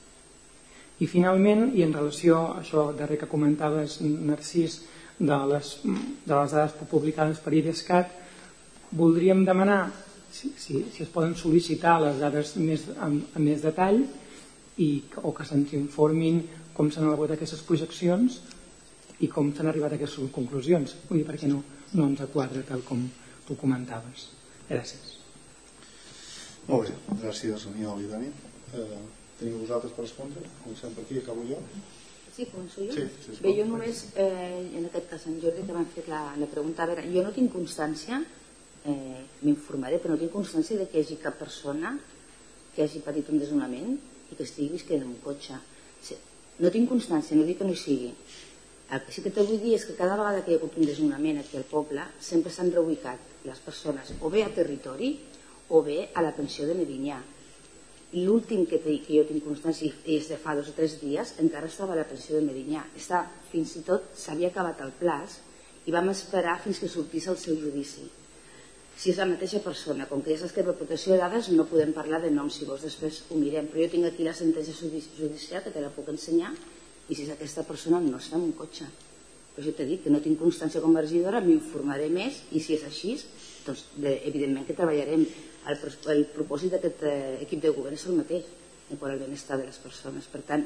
I finalment, i en relació a això darrer que comentaves, Narcís, de les dades publicades per IDESCAT, voldríem demanar si es poden sol·licitar les dades amb més detall o que se'ns informin com s'han elaborat aquestes projeccions i com s'han arribat a aquestes conclusions. Vull dir, perquè no ens quadra tal com tu comentaves. Gràcies. Molt bé, gràcies Aniol i Dani. Teniu vosaltres per respondre? Comencem per aquí, acabo jo. Sí, començo jo? Sí, bé, jo només, en aquest cas en Jordi, que m'han fet la pregunta, a veure, jo no tinc constància, m'informaré, però no tinc constància de que hi hagi cap persona que hagi patit un desnonament i que estigui visquent en un cotxe. No tinc constància, no dic que no hi sigui. El que sí que te vull dir és que cada vegada que hi ha hagut un desnonament aquí al poble sempre s'han reubicat les persones o bé a territori o bé a la pensió de Medinyà. L'últim que jo tinc constància és de fa 2 o 3 dies, encara estava a la pensió de Medinyà. Fins i tot s'havia acabat el plaç i vam esperar fins que sortís el seu judici. Si és la mateixa persona, com que ja saps que per protecció de dades no podem parlar de noms, si vols després ho mirem, però jo tinc aquí la sentència judicial que te la puc ensenyar i si és aquesta persona no està en un cotxe. Però jo t'he dit que no tinc constància com a regidora, m'informaré més i si és així, doncs evidentment que treballarem. El propòsit d'aquest equip de govern és el mateix, en quant al benestar de les persones. Per tant,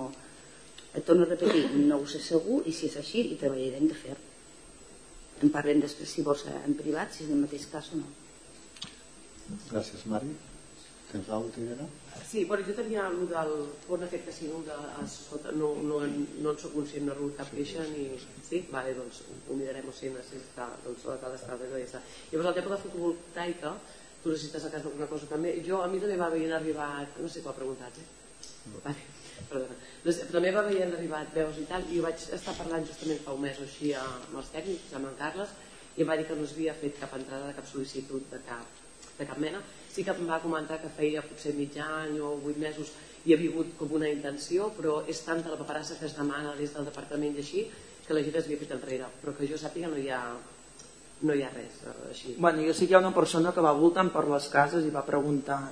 et torno a repetir, no ho sé segur i si és així hi treballarem de fer. En parlem després, si vols, en privat, si és el mateix cas o no. Gràcies, Mari. Tens alguna cosa, Irene? Sí, bueno, jo tenia el del pont aquest casino no en soc conscient, no he rebut cap queixa ni... Sí? Vale, doncs ho mirarem, o si necessita, doncs la tal estada, ja està. Llavors, el tema de fotovoltaica, tu necessites a casa alguna cosa també. A mi també va veient arribat, no sé què ha preguntat, perdona, també va veient arribat veus i tal, i vaig estar parlant justament fa un mes o així amb els tècnics, amb en Carles, i em va dir que no s'havia fet cap entrada de cap sol·licitud de cap mena. Sí que em va comentar que feia potser mig any o 8 mesos hi havia hagut com una intenció, però és tanta la paperassa que es demana des del departament i així, que la gent es havia fet enrere, però que jo sàpiga no hi ha res així. Bueno, jo sé que hi ha una persona que va voltant per les cases i va preguntant...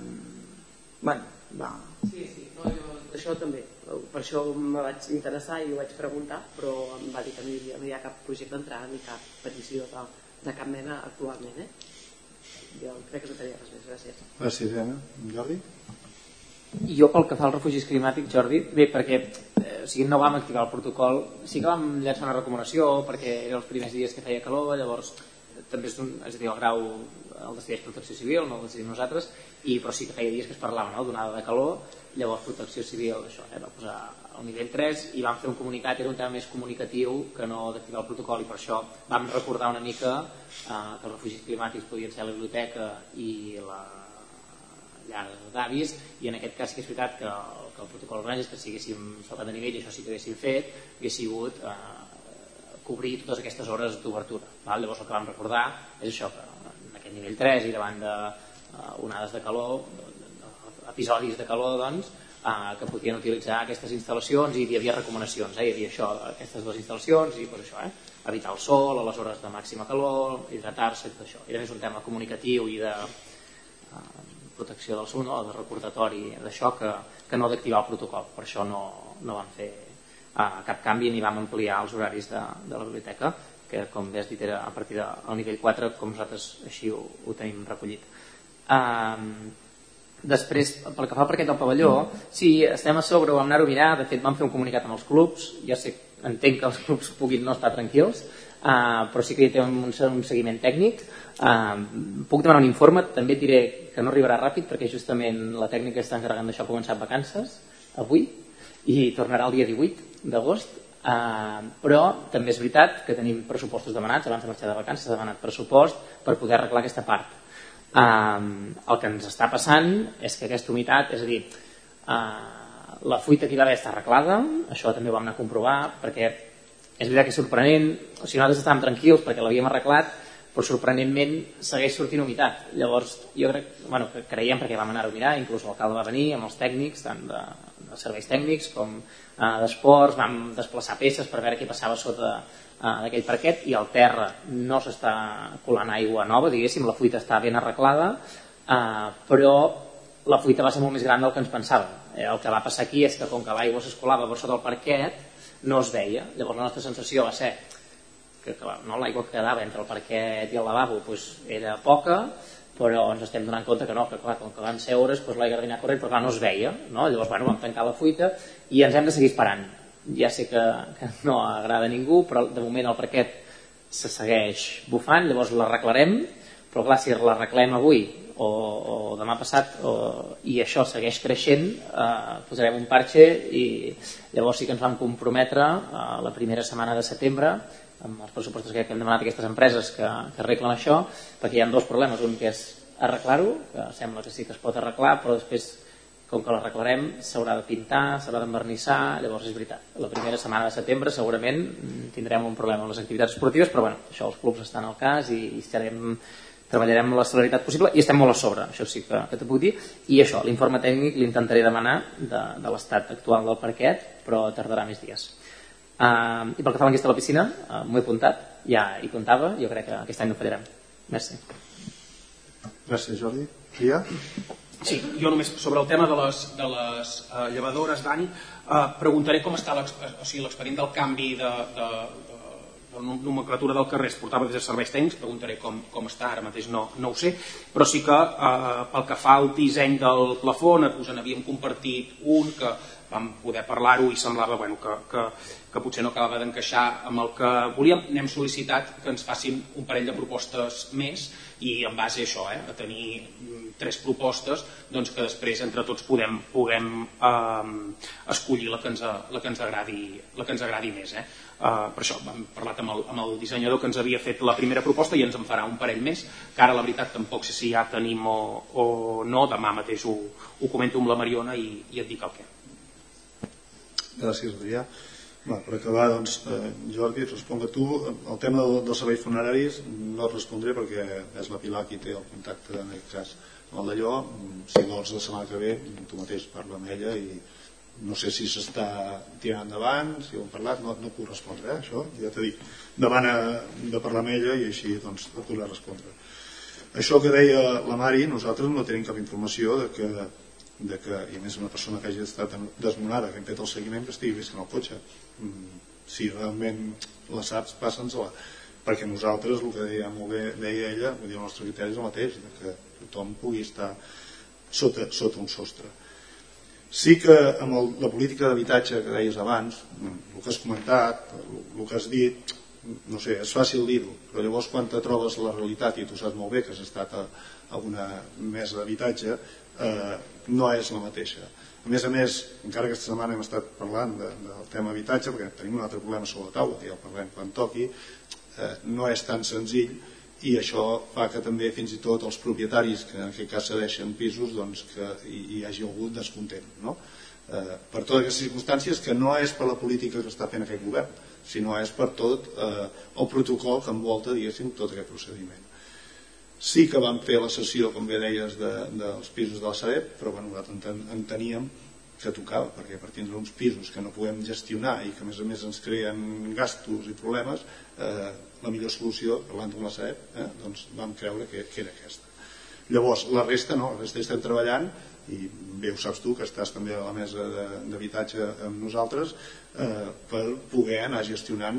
Sí, no, això també, per això em vaig interessar i ho vaig preguntar, però em va dir que no hi ha cap projecte d'entrada ni cap petició de cap mena actualment. Jo crec que no tenia res més. Gràcies. Gràcies, Diana. Jordi? Jo pel que fa als refugis climàtics, Jordi, bé, perquè no vam activar el protocol, sí que vam llançar una recomanació perquè eren els primers dies que feia calor, llavors també és a dir, el grau el decideix Protecció Civil, no el decidim nosaltres, però sí que feia dies que es parlava d'onada de calor, llavors Protecció Civil va posar al nivell 3 i vam fer un comunicat, era un tema més comunicatiu que no d'activar el protocol, i per això vam recordar una mica que els refugis climàtics podien ser la biblioteca i la llar d'avis, i en aquest cas sí que és veritat que el protocol orange, que si haguéssim saltat de nivell, això sí que haguéssim fet, hagués sigut cobrir totes aquestes hores d'obertura. Llavors el que vam recordar és això, que en aquest nivell 3 i davant d'onades de calor, episodis de calor, doncs, que podien utilitzar aquestes instal·lacions, i hi havia recomanacions, hi havia això, aquestes dues instal·lacions, i per això, evitar el sol a les hores de màxima calor, hidratar-se, tot això. Era més un tema comunicatiu i de protecció del salut, de recordatori d'això, que no d'activar el protocol. Per això no vam fer cap canvi ni vam ampliar els horaris de la biblioteca, que com bé has dit era a partir del nivell 4, com nosaltres així ho tenim recollit. Després, pel que fa al parquet del pavelló, sí, estem a sobre, vam anar-ho a mirar, de fet vam fer un comunicat amb els clubs, ja entenc que els clubs puguin no estar tranquils, però sí que hi té un seguiment tècnic. Puc demanar un informe, també et diré que no arribarà ràpid perquè justament la tècnica està encarregant d'això, ha començat vacances avui i tornarà el dia 18 d'agost, però també és veritat que tenim pressupostos demanats, abans de marxar de vacances s'ha demanat pressupost per poder arreglar aquesta part. El que ens està passant és que aquesta humitat, és a dir, la fuita que hi va haver està arreglada, això també ho vam anar a comprovar, perquè és veritat que és sorprenent, o sigui, nosaltres estàvem tranquils perquè l'havíem arreglat, però sorprenentment segueix sortint humitat. Llavors jo crec que creiem, perquè vam anar-ho a mirar, inclús l'alcalde va venir amb els tècnics, tant de serveis tècnics com d'esports, vam desplaçar peces per veure què passava sota d'aquell parquet, i al terra no s'està colant aigua nova, diguéssim, la fuita està ben arreglada, però la fuita va ser molt més gran del que ens pensàvem. El que va passar aquí és que com que l'aigua s'escolava per sota del parquet no es veia. Llavors la nostra sensació va ser que l'aigua que quedava entre el parquet i el lavabo era poca, però ens estem donant compte que no, que clar, com que van ser hores l'aigua havia anat corrent, però clar, no es veia, no? Llavors vam tancar la fuita i ens hem de seguir esperant. Ja sé que no agrada a ningú, però de moment el parquet se segueix bufant, llavors l'arreglarem, però clar, si l'arreglem avui o demà passat i això segueix creixent, posarem un parxe, i llavors sí que ens vam comprometre la primera setmana de setembre amb els pressupostos que hem demanat a aquestes empreses que arreglen això, perquè hi ha dos problemes, un que és arreglar-ho, que sembla que sí que es pot arreglar, però després, com que l'arreglarem, s'haurà de pintar, s'haurà d'envernissar. Llavors és veritat, la primera setmana de setembre segurament tindrem un problema amb les activitats esportives, però bueno, això els clubs estan al cas i treballarem amb la celeritat possible i estem molt a sobre, això sí que t'ho puc dir. I això, l'informe tècnic l'intentaré demanar de l'estat actual del parquet, però tardarà més dies. I pel que fa a l'enquesta de la piscina, m'ho he apuntat, ja hi comptava, jo crec que aquest any no fallarem. Merci. Gràcies, Jordi. Ria? Sí, jo només sobre el tema de les llevadores, Dani, preguntaré com està l'expedient del canvi de nomenclatura del carrer. Es portava des de serveis tècnics, preguntaré com està, ara mateix no ho sé, però sí que pel que fa al disseny del plafó, us n'havíem compartit un que vam poder parlar-ho i semblava que potser no acabava d'encaixar amb el que volíem. N'hem sol·licitat que ens facin un parell de propostes més i en base a això, a tenir 3 propostes, doncs que després entre tots puguem escollir la que ens agradi més. Per això hem parlat amb el dissenyador que ens havia fet la primera proposta i ens en farà un parell més, que ara la veritat tampoc sé si ja tenim o no. Demà mateix ho comento amb la Mariona i et dic el què. Gràcies, Adrià. Per acabar, doncs, Jordi, responga tu. El tema dels serveis funeraris no et respondré perquè és la Pilar qui té el contacte en aquest cas. El d'allò, si vols la setmana que ve, tu mateix parla amb ella i no sé si s'està tirant endavant, si ho hem parlat, no puc respondre, això, ja t'he dit. Demana de parlar amb ella i així doncs et podrà respondre. Això que deia la Mari, nosaltres no tenim cap informació de que, i a més una persona que hagi estat desnonada, que hem fet el seguiment, que estigui visquent al cotxe. Si realment la saps, passa'ns-la. Perquè nosaltres, el que deia molt bé, deia ella, vull dir, el nostre criteri és el mateix, que tothom pugui estar sota un sostre. Sí que amb la política d'habitatge que deies abans, el que has comentat, el que has dit, no sé, és fàcil dir-ho, però llavors quan te trobes la realitat, i tu saps molt bé que has estat a una mesa d'habitatge, no és la mateixa. A més, encara aquesta setmana hem estat parlant del tema habitatge, perquè tenim un altre problema sobre la taula, que ja el parlem quan toqui, no és tan senzill, i això fa que també fins i tot els propietaris que en aquest cas cedeixen pisos doncs que hi hagi algun descontent, no? Per totes aquestes circumstàncies, que no és per la política que està fent aquest govern, sinó és per tot el protocol que envolta, diguéssim, tot aquest procediment. Sí que vam fer la sessió, com bé deies, dels pisos de la Sareb, però nosaltres enteníem que tocava, perquè per tindre uns pisos que no podem gestionar i que a més ens creen gastos i problemes, la millor solució, parlant amb la Sareb, doncs vam creure que era aquesta. Llavors, la resta no, la resta estem treballant, i bé ho saps tu, que estàs també a la mesa d'habitatge amb nosaltres, per poder anar gestionant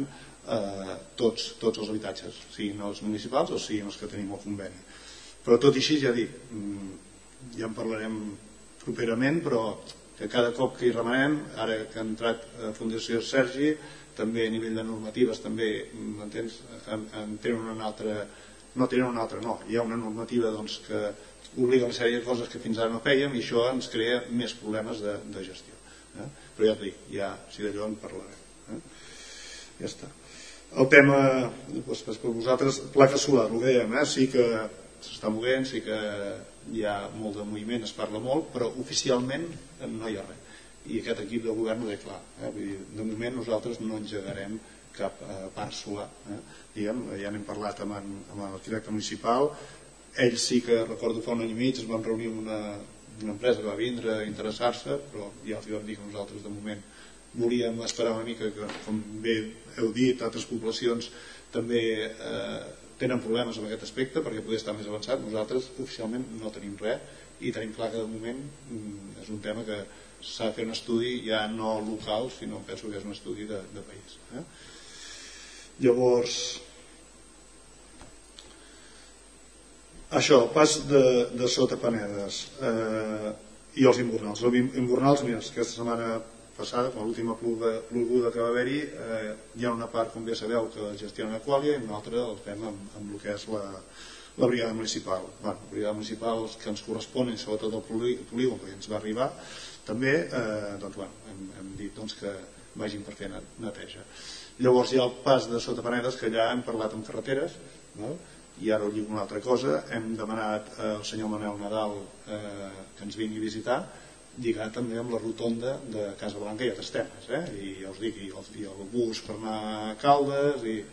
tots els habitatges, siguin els municipals o siguin els que tenim el conveni. Però tot i així, ja dic, ja en parlarem properament, però que cada cop que hi remenem, ara que ha entrat a Fundació Sergi, també a nivell de normatives, també, m'entens, tenen una altra, hi ha una normativa que obliga una sèrie de coses que fins ara no fèiem i això ens crea més problemes de gestió. Però ja et dic, si d'allò en parlarem. Ja està. El tema, per vosaltres, placa solar, ho dèiem, sí que s'està movent, sí que hi ha molt de moviment, es parla molt, però oficialment no hi ha res. I aquest equip de govern ho té clar. De moment nosaltres no engegarem cap parc solar. Ja n'hem parlat amb l'arquitecte municipal. Ells sí que, recordo fa un any i mig, es van reunir amb una empresa que va vindre a interessar-se, però ja els vam dir que nosaltres de moment volíem esperar una mica, que com bé heu dit, altres poblacions també tenen problemes en aquest aspecte perquè poder estar més avançat. Nosaltres oficialment no tenim res i tenim clar que de moment és un tema que s'ha de fer un estudi ja no local, sinó penso que és un estudi de país. Llavors, això, el pas de Sota Panedes i els invernals. Els invernals, mira, aquesta setmana passada, com l'última ploguda que va haver-hi, hi ha una part, com bé sabeu, que gestiona Aquàlia i una altra el fem amb el que és la brigada municipal. La brigada municipal que ens corresponen, sobretot el polígon que ens va arribar, també hem dit que vagin per fer neteja. Llavors hi ha el pas de Sota Panedes, que ja hem parlat amb carreteres, i ara ho dic una altra cosa, hem demanat al senyor Manel Nadal que ens vingui a visitar, lligat també amb la rotonda de Casa Blanca i altres temes, i ja us dic, i el bus per anar a Caldes, i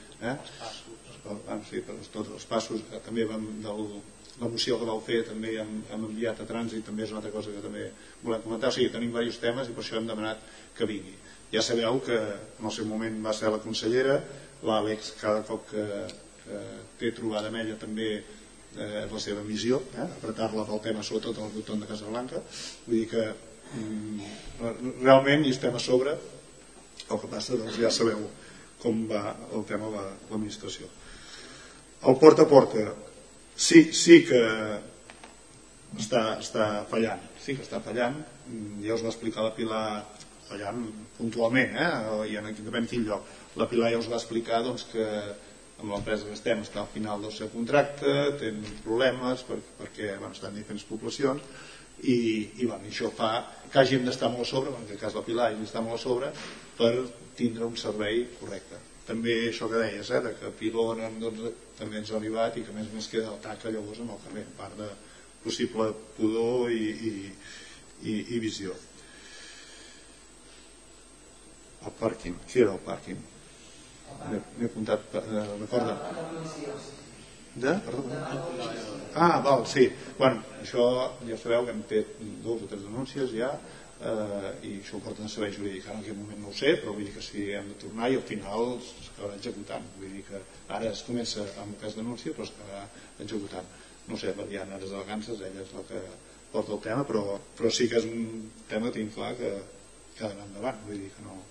tots els passos, també la moció que vau fer també hem enviat a trànsit, també és una altra cosa que també volem comentar. O sigui, tenim diversos temes i per això hem demanat que vingui. Ja sabeu que en el seu moment va ser la consellera, l'Àlex cada cop que té trobada amb ella també és la seva missió, apretar-la pel tema sobretot al rotonda de Casa Blanca. Vull dir que realment hi estem a sobre, el que passa ja sabeu com va el tema de l'administració. El porta a porta sí que està fallant, ja us va explicar la Pilar tallant puntualment, i en quin lloc. La Pilar ja us va explicar que amb l'empresa que estem està al final del seu contracte, tenen problemes perquè estan en diferents poblacions i això fa que hàgim d'estar molt a sobre, en aquest cas la Pilar hàgim d'estar molt a sobre per tindre un servei correcte. També això que deies, que pilonen també ens ha arribat i que a més queda el taca llavors en el carrer, a part de possible pudor i visió. El pàrquing, qui era el pàrquing? M'he apuntat, recorda? Val, sí. Això ja sabeu que hem fet 2 o 3 denúncies ja i això ho porten a servei jurídic. En aquest moment no ho sé, però vull dir que si hem de tornar i al final s'acabarà executant. Vull dir que ara es comença amb el cas denúncia però s'acabarà executant. No sé, per Diana Ares de Vacances, ella és la que porta el tema, però sí que és un tema que tinc clar que ha d'anar endavant. Vull dir que no...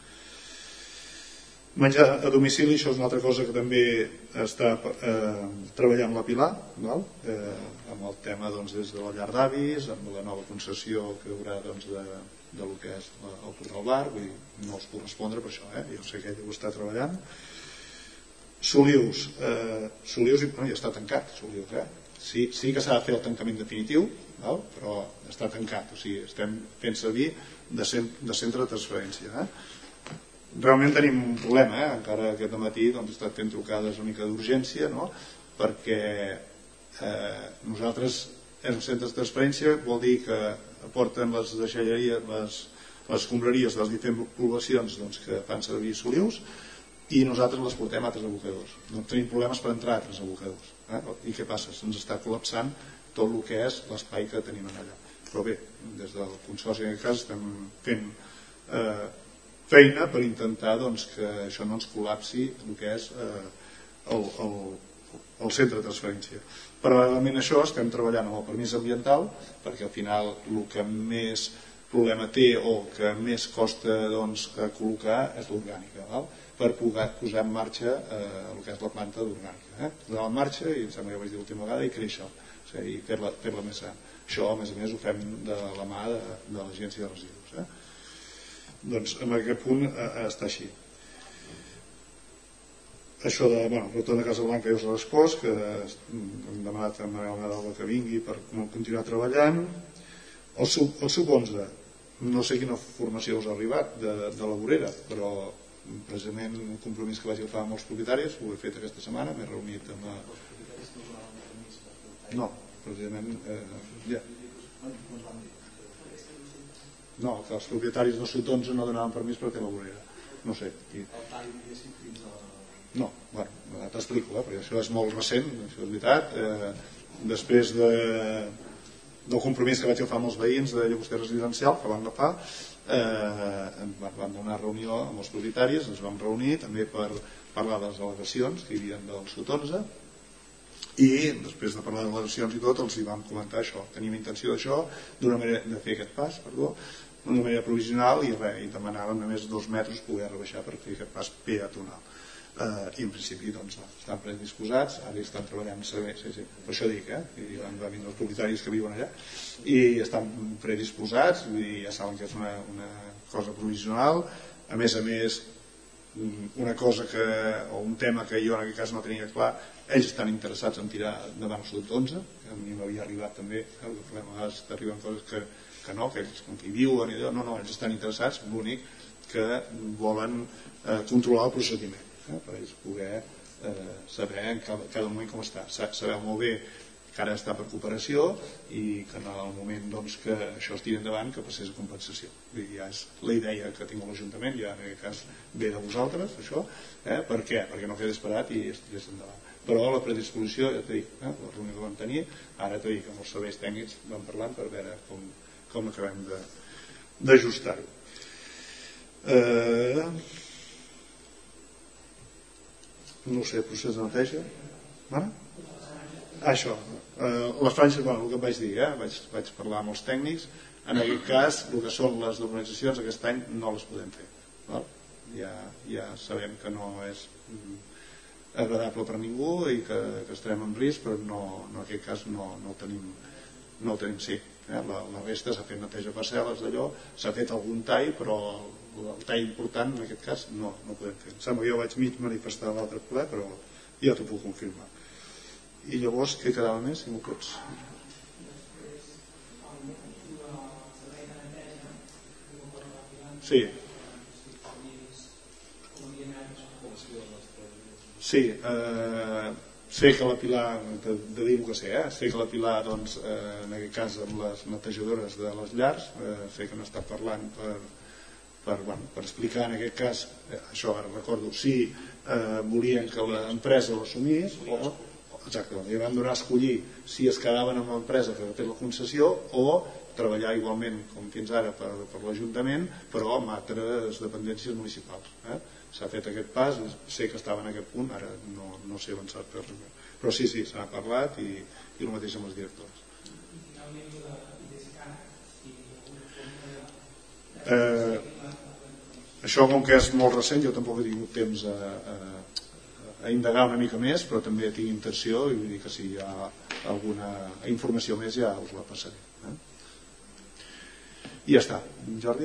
Menjar a domicili, això és una altra cosa que també està treballant la Pilar, amb el tema des de la llar d'avis, amb la nova concessió que hi haurà de lo que és el Portal Bar, vull dir, no us puc respondre per això, jo sé que ella ho està treballant. Solius ja està tancat, sí que s'ha de fer el tancament definitiu, però està tancat, o sigui, estem fent servir de centre de transferència. Realment tenim un problema, encara aquest matí he estat fent trucades una mica d'urgència, perquè nosaltres en centres de transferència vol dir que aporten les deixalleries, les escombraries de les diferents poblacions que fan servir Solius i nosaltres les portem a altres abocadors. No tenim problemes per entrar a altres abocadors. I què passa? Se'ns està col·lapsant tot el que és l'espai que tenim allà. Però bé, des del Consorci en aquest cas estem fent feina per intentar que això no ens col·lapsi el que és el centre de transferència. Paral·lelament a això estem treballant amb el permís ambiental perquè al final el que més problema té o que més costa col·locar és l'orgànica, per poder posar en marxa el que és la planta d'orgànica. Posar en marxa, i em sembla que ho vaig dir l'última vegada, i créixer i fer-la més gran. Això a més ho fem de la mà de l'Agència de Residus. Doncs en aquest punt està així. Això de retorn a Casa Blanca ja us he respost, que hem demanat a Manel Nadal que vingui per continuar treballant. El sub-11, no sé quina formació us ha arribat de la vorera, però precisament un compromís que vaig agafar amb els propietaris, ho he fet aquesta setmana, m'he reunit amb no, precisament no, que els propietaris del sub-11 no donaven permís per fer la vorera, no sé. No, t'explico, perquè això és molt recent, això és veritat. Després del compromís que vaig agafar amb els veïns de Llagostera Residencial, que van agafar, vam donar reunió amb els propietaris, ens vam reunir també per parlar de les al·legacions que hi havia del sub-11 i després de parlar de les al·legacions i tot els hi vam comentar això, tenim intenció d'això, d'una manera de fer aquest pas, d'una manera provisional i demanàvem només 2 metres poder rebaixar per fer aquest pas peatonal. I en principi estan predisposats, ara hi estan treballant, per això dic, van venir els propietaris que viuen allà i estan predisposats i ja saben que és una cosa provisional. A més una cosa o un tema que jo en aquest cas no tenia clar, ells estan interessats en tirar endavant el sub-11, a mi m'havia arribat també, a vegades t'arriben coses que no, que ells com que hi viuen no, ells estan interessats, l'únic que volen controlar el procediment, per ells poder saber en cada moment com està. Sabeu molt bé que ara està per cooperació i que en el moment que això es tiri endavant que passés a compensació. Ja és la idea que tinc a l'Ajuntament, ja en aquest cas ve de vosaltres això, per què? Perquè no quedi esperat i es tirés endavant. Però la predisposició, ja t'he dit, la reunió que vam tenir, ara t'he dit que amb els serveis tècnics vam parlant per veure com acabem d'ajustar-ho. No sé, procés de neteja? Això, les franges, el que em vaig dir, vaig parlar amb els tècnics, en aquest cas, el que són les urbanitzacions aquest any no les podem fer. Ja sabem que no és agradable per a ningú i que estarem en risc, però en aquest cas no ho tenim, sí. La resta s'ha fet neteja parcel·les d'allò, s'ha fet algun tall, però el tall important en aquest cas no podem fer. Em sembla que jo vaig mig manifestar l'altre ple, però ja t'ho puc confirmar. I llavors què quedava més, si m'ho pots? Sí. Sí, sé que la Pilar, de dir el que sé que la Pilar, doncs, en aquest cas amb les netejadores de les llars, sé que n'està parlant per explicar en aquest cas, això ara recordo, si volien que l'empresa ho assumís o, exactament, li van donar a escollir si es quedaven amb l'empresa que ha fet la concessió o treballar igualment com fins ara per l'Ajuntament, però amb altres dependències municipals. S'ha fet aquest pas, sé que estava en aquest punt, ara no sé avançat per res. Però sí, s'ha parlat i el mateix amb els directors. Això, com que és molt recent, jo tampoc he tingut temps a indagar una mica més, però també tinc intenció i vull dir que si hi ha alguna informació més ja us la passaré. I ja està. Jordi?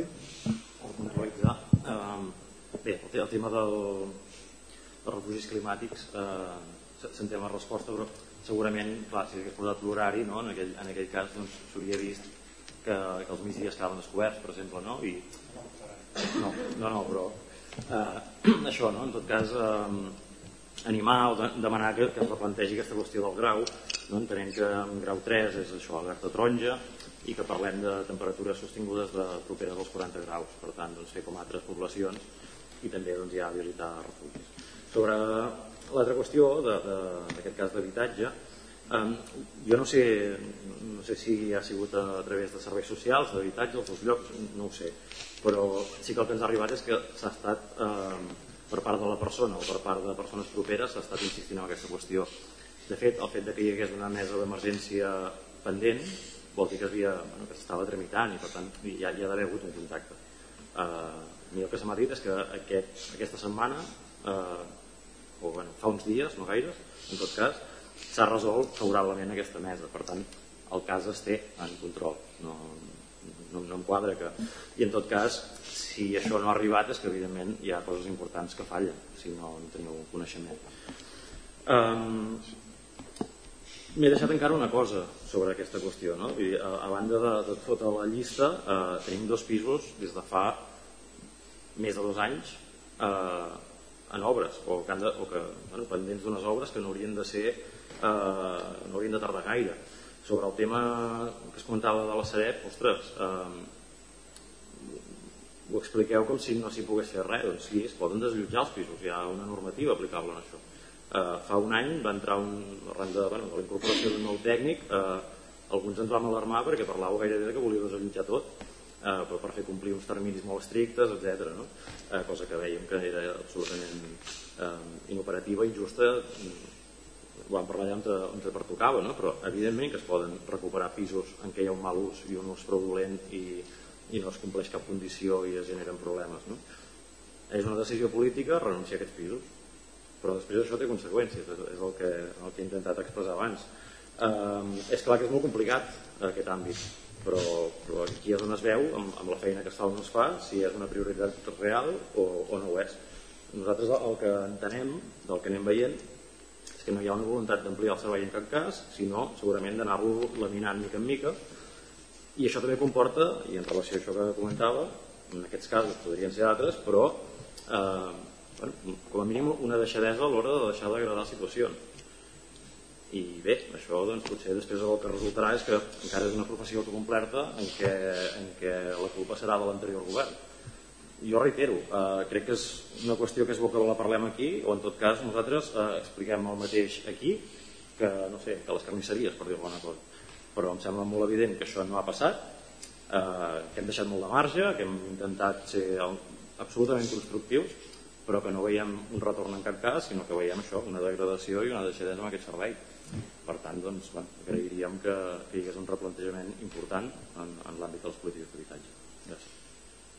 Bé, el tema dels refugis climàtics s'entén la resposta, però segurament, clar, si hagués posat l'horari, en aquell cas s'hauria vist que els migdies quedaven descoberts, per exemple, no? No, però això, en tot cas, animar o demanar que es replantegi aquesta qüestió del grau, entenent que en grau 3 és això, alerta taronja, i que parlem de temperatures sostingudes properes als 40 graus, per tant, fer com altres poblacions i també ja habilitar refugis. Sobre l'altra qüestió, d'aquest cas d'habitatge, jo no sé si ha sigut a través de serveis socials, d'habitatge, als dos llocs, no ho sé, però sí que el que ens ha arribat és que s'ha estat, per part de la persona o per part de persones properes, s'ha estat insistint en aquesta qüestió. De fet, el fet que hi hagués una mesa d'emergència pendent vol dir que s'estava tramitant i per tant hi ha d'haver hagut un contacte. El que se m'ha dit és que aquesta setmana o fa uns dies, no gaires, en tot cas s'ha resolt favorablement aquesta mesa, per tant el cas es té en control, no em quadra que... I en tot cas, si això no ha arribat és que evidentment hi ha coses importants que fallen si no en teniu coneixement. M'he deixat encara una cosa sobre aquesta qüestió, no? A banda de tota la llista, tenim 2 pisos des de fa més de 2 anys en obres o pendents d'unes obres que no haurien de tardar gaire. Sobre el tema que es comentava de la Sareb, ostres, ho expliqueu com si no s'hi pogués fer res. Doncs sí, es poden desallotjar els pisos, hi ha una normativa aplicable en això. Fa un any va entrar arran de la incorporació d'un nou tècnic, alguns ens vam alarmar perquè parlàveu gairebé que volíeu desallotjar tot, però per fer complir uns terminis molt estrictes, etc. Cosa que vèiem que era absolutament inoperativa, injusta. Ho vam parlar allà on pertocava, però evidentment que es poden recuperar pisos en què hi ha un mal ús i un ús fraudulent i no es compleix cap condició i es generen problemes. És una decisió política renunciar a aquests pisos, però després això té conseqüències, és el que he intentat expressar abans. És clar que és molt complicat aquest àmbit, però aquí és on es veu amb la feina que es fa o no es fa, si és una prioritat real o no ho és. Nosaltres el que entenem del que anem veient és que no hi ha una voluntat d'ampliar el servei en cap cas, sinó segurament d'anar-lo laminant mica en mica, i això també comporta, i en relació a això que comentava, en aquests casos podrien ser altres, però com a mínim una deixadesa a l'hora de deixar d'agradar situacions. I bé, això potser després el que resultarà és que encara és una professió autocomplerta en què la culpa serà de l'anterior govern. Jo reitero, crec que és una qüestió que és bo que la parlem aquí, o en tot cas nosaltres expliquem el mateix aquí que, no sé, que les carnisseries, per dir alguna cosa. Però em sembla molt evident que això no ha passat, que hem deixat molt de marge, que hem intentat ser absolutament constructius, però que no veiem un retorn en cap cas, sinó que veiem això, una degradació i una deixadesa en aquest servei. Per tant, agrairíem que hi hagués un replantejament important en l'àmbit de les polítiques d'habitatge. Gràcies.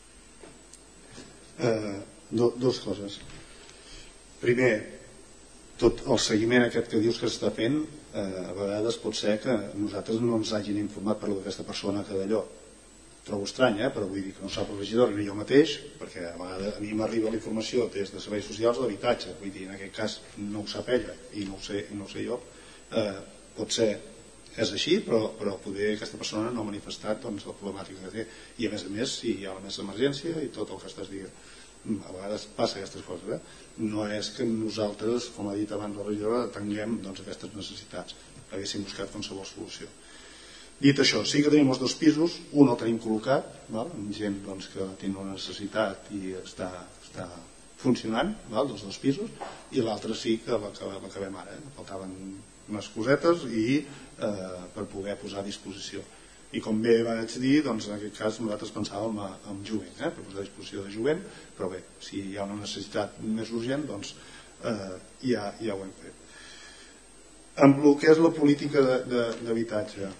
Dues coses. Primer, tot el seguiment aquest que dius que s'està fent, a vegades pot ser que nosaltres no ens hagin informat per aquesta persona que d'allò. Trobo estrany, però vull dir que no sap el regidor ni jo mateix, perquè a vegades a mi m'arriba la informació des de serveis socials d'habitatge, vull dir, en aquest cas no ho sap ella i no ho sé jo. Potser és així, però poder aquesta persona no ha manifestat la problemàtica que té, i a més si hi ha la més emergència i tot el que estàs dient, a vegades passa aquestes coses, no és que nosaltres, com ha dit abans la regidora, tinguem aquestes necessitats, haguéssim buscat qualsevol solució. Dit això, sí que tenim els 2 pisos, un el tenim col·locat, amb gent que té una necessitat i està funcionant, dels 2 pisos, i l'altre sí que l'acabem ara, faltaven unes cosetes i per poder posar a disposició. I com bé vaig dir, en aquest cas nosaltres pensàvem en jovent, per posar a disposició de jovent, però bé, si hi ha una necessitat més urgent, doncs ja ho hem fet. Amb el que és la política d'habitatge,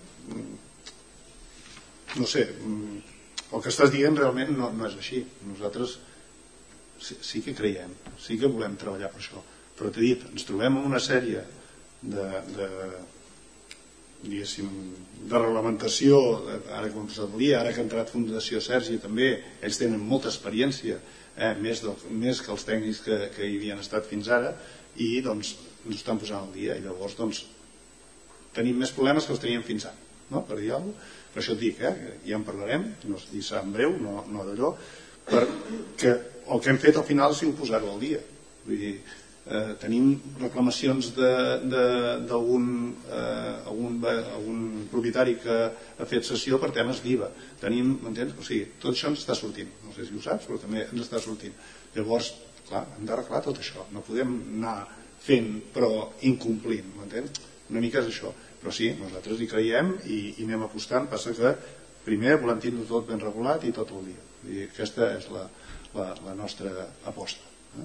no sé, el que estàs dient realment no és així. Nosaltres sí que creiem, sí que volem treballar per això, però t'he dit, ens trobem en una sèrie diguéssim, de reglamentació, ara que ha entrat Fundació Sergi també, ells tenen molta experiència, més que els tècnics que hi havien estat fins ara, i doncs ens estan posant al dia, i llavors tenim més problemes que els teníem fins ara, per dir alguna cosa. Per això et dic, ja en parlarem, i serà en breu, no d'allò, perquè el que hem fet al final és posar-ho al dia. Vull dir, tenim reclamacions d'algun propietari que ha fet cessió per temes d'IVA. M'entens? O sigui, tot això ens està sortint. No sé si ho saps, però també ens està sortint. Llavors, clar, hem d'arreglar tot això. No podem anar fent però incomplint, m'entens? Una mica és això. Però sí, nosaltres hi creiem i anem apostant. Passa que primer volem tenir tot ben regulat i tot el dia. Aquesta és la nostra aposta.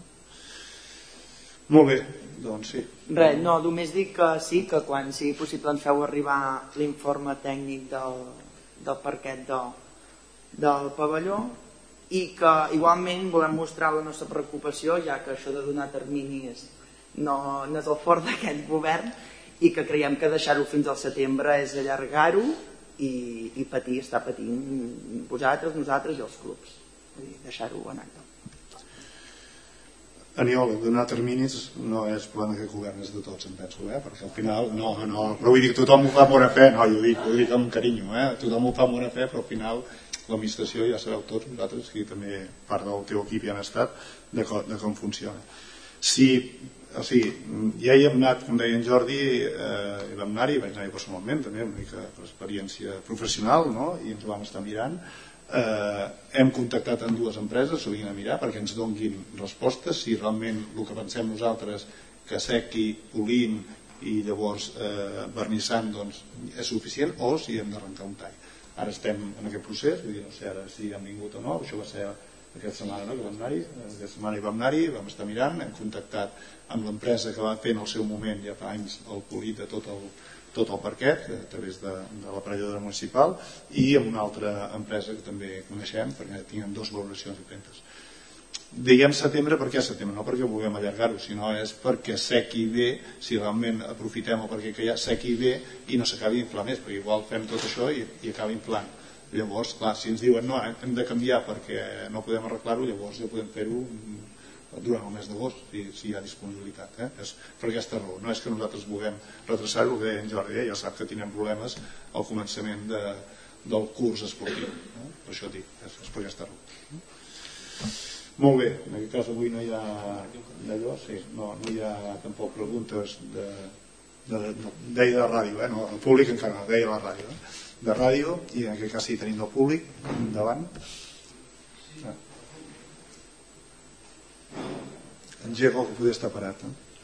Molt bé, doncs sí. Res, no, només dic que sí, que quan sigui possible ens feu arribar l'informe tècnic del parquet del pavelló, i que igualment volem mostrar la nostra preocupació, ja que això de donar terminis no és el fort d'aquest govern, i que creiem que deixar-ho fins al setembre és allargar-ho i està patint vosaltres, nosaltres i els clubs. Deixar-ho en acte. Aniol, donar terminis no és problema d'aquest govern, és de tots, em penso, perquè al final, però vull dir que tothom ho fa amb bona fe, ho dic amb carinyo, tothom ho fa amb bona fe, però al final l'administració, ja sabeu tots vosaltres, que també part del teu equip ja han estat, de com funciona. O sigui, ja hi hem anat, com deia en Jordi, hi vam anar-hi, vaig anar-hi personalment, també una mica per experiència professional, i ens ho vam estar mirant. Hem contactat amb 2 empreses, s'ho vinguin a mirar perquè ens donguin respostes, si realment el que pensem nosaltres, que sequi, polint i llavors vernissant, és suficient, o si hem d'arrencar un tall. Ara estem en aquest procés, no sé ara si han vingut o no, això va ser aquesta setmana que vam anar-hi, aquesta setmana hi vam anar-hi, vam estar mirant, hem contactat amb l'empresa que va fer en el seu moment, ja fa anys, el polit de tot el parquet, a través de l'aparelladora municipal, i amb una altra empresa que també coneixem, perquè tinguem 2 valoracions diferents. Diguem setembre, per què setembre? No perquè vulguem allargar-ho, sinó és perquè sequi bé, si realment aprofitem o perquè ja sequi bé i no s'acabi d'inflar més, perquè igual fem tot això i acaba inflant. Llavors, clar, si ens diuen no, hem de canviar perquè no podem arreglar-ho, llavors ja podem fer-ho durant el mes d'agost, si hi ha disponibilitat. És per aquesta raó. No és que nosaltres vulguem retrasar-ho, que en Jordi ja sap que tindrem problemes al començament del curs esportiu. Per això dic, és per aquesta raó. Molt bé, en aquest cas avui no hi ha d'allò, no hi ha tampoc preguntes deia de ràdio, el públic encara no, deia la ràdio, de ràdio, i en aquest cas sí tenim el públic endavant. Engega el que podia estar parat.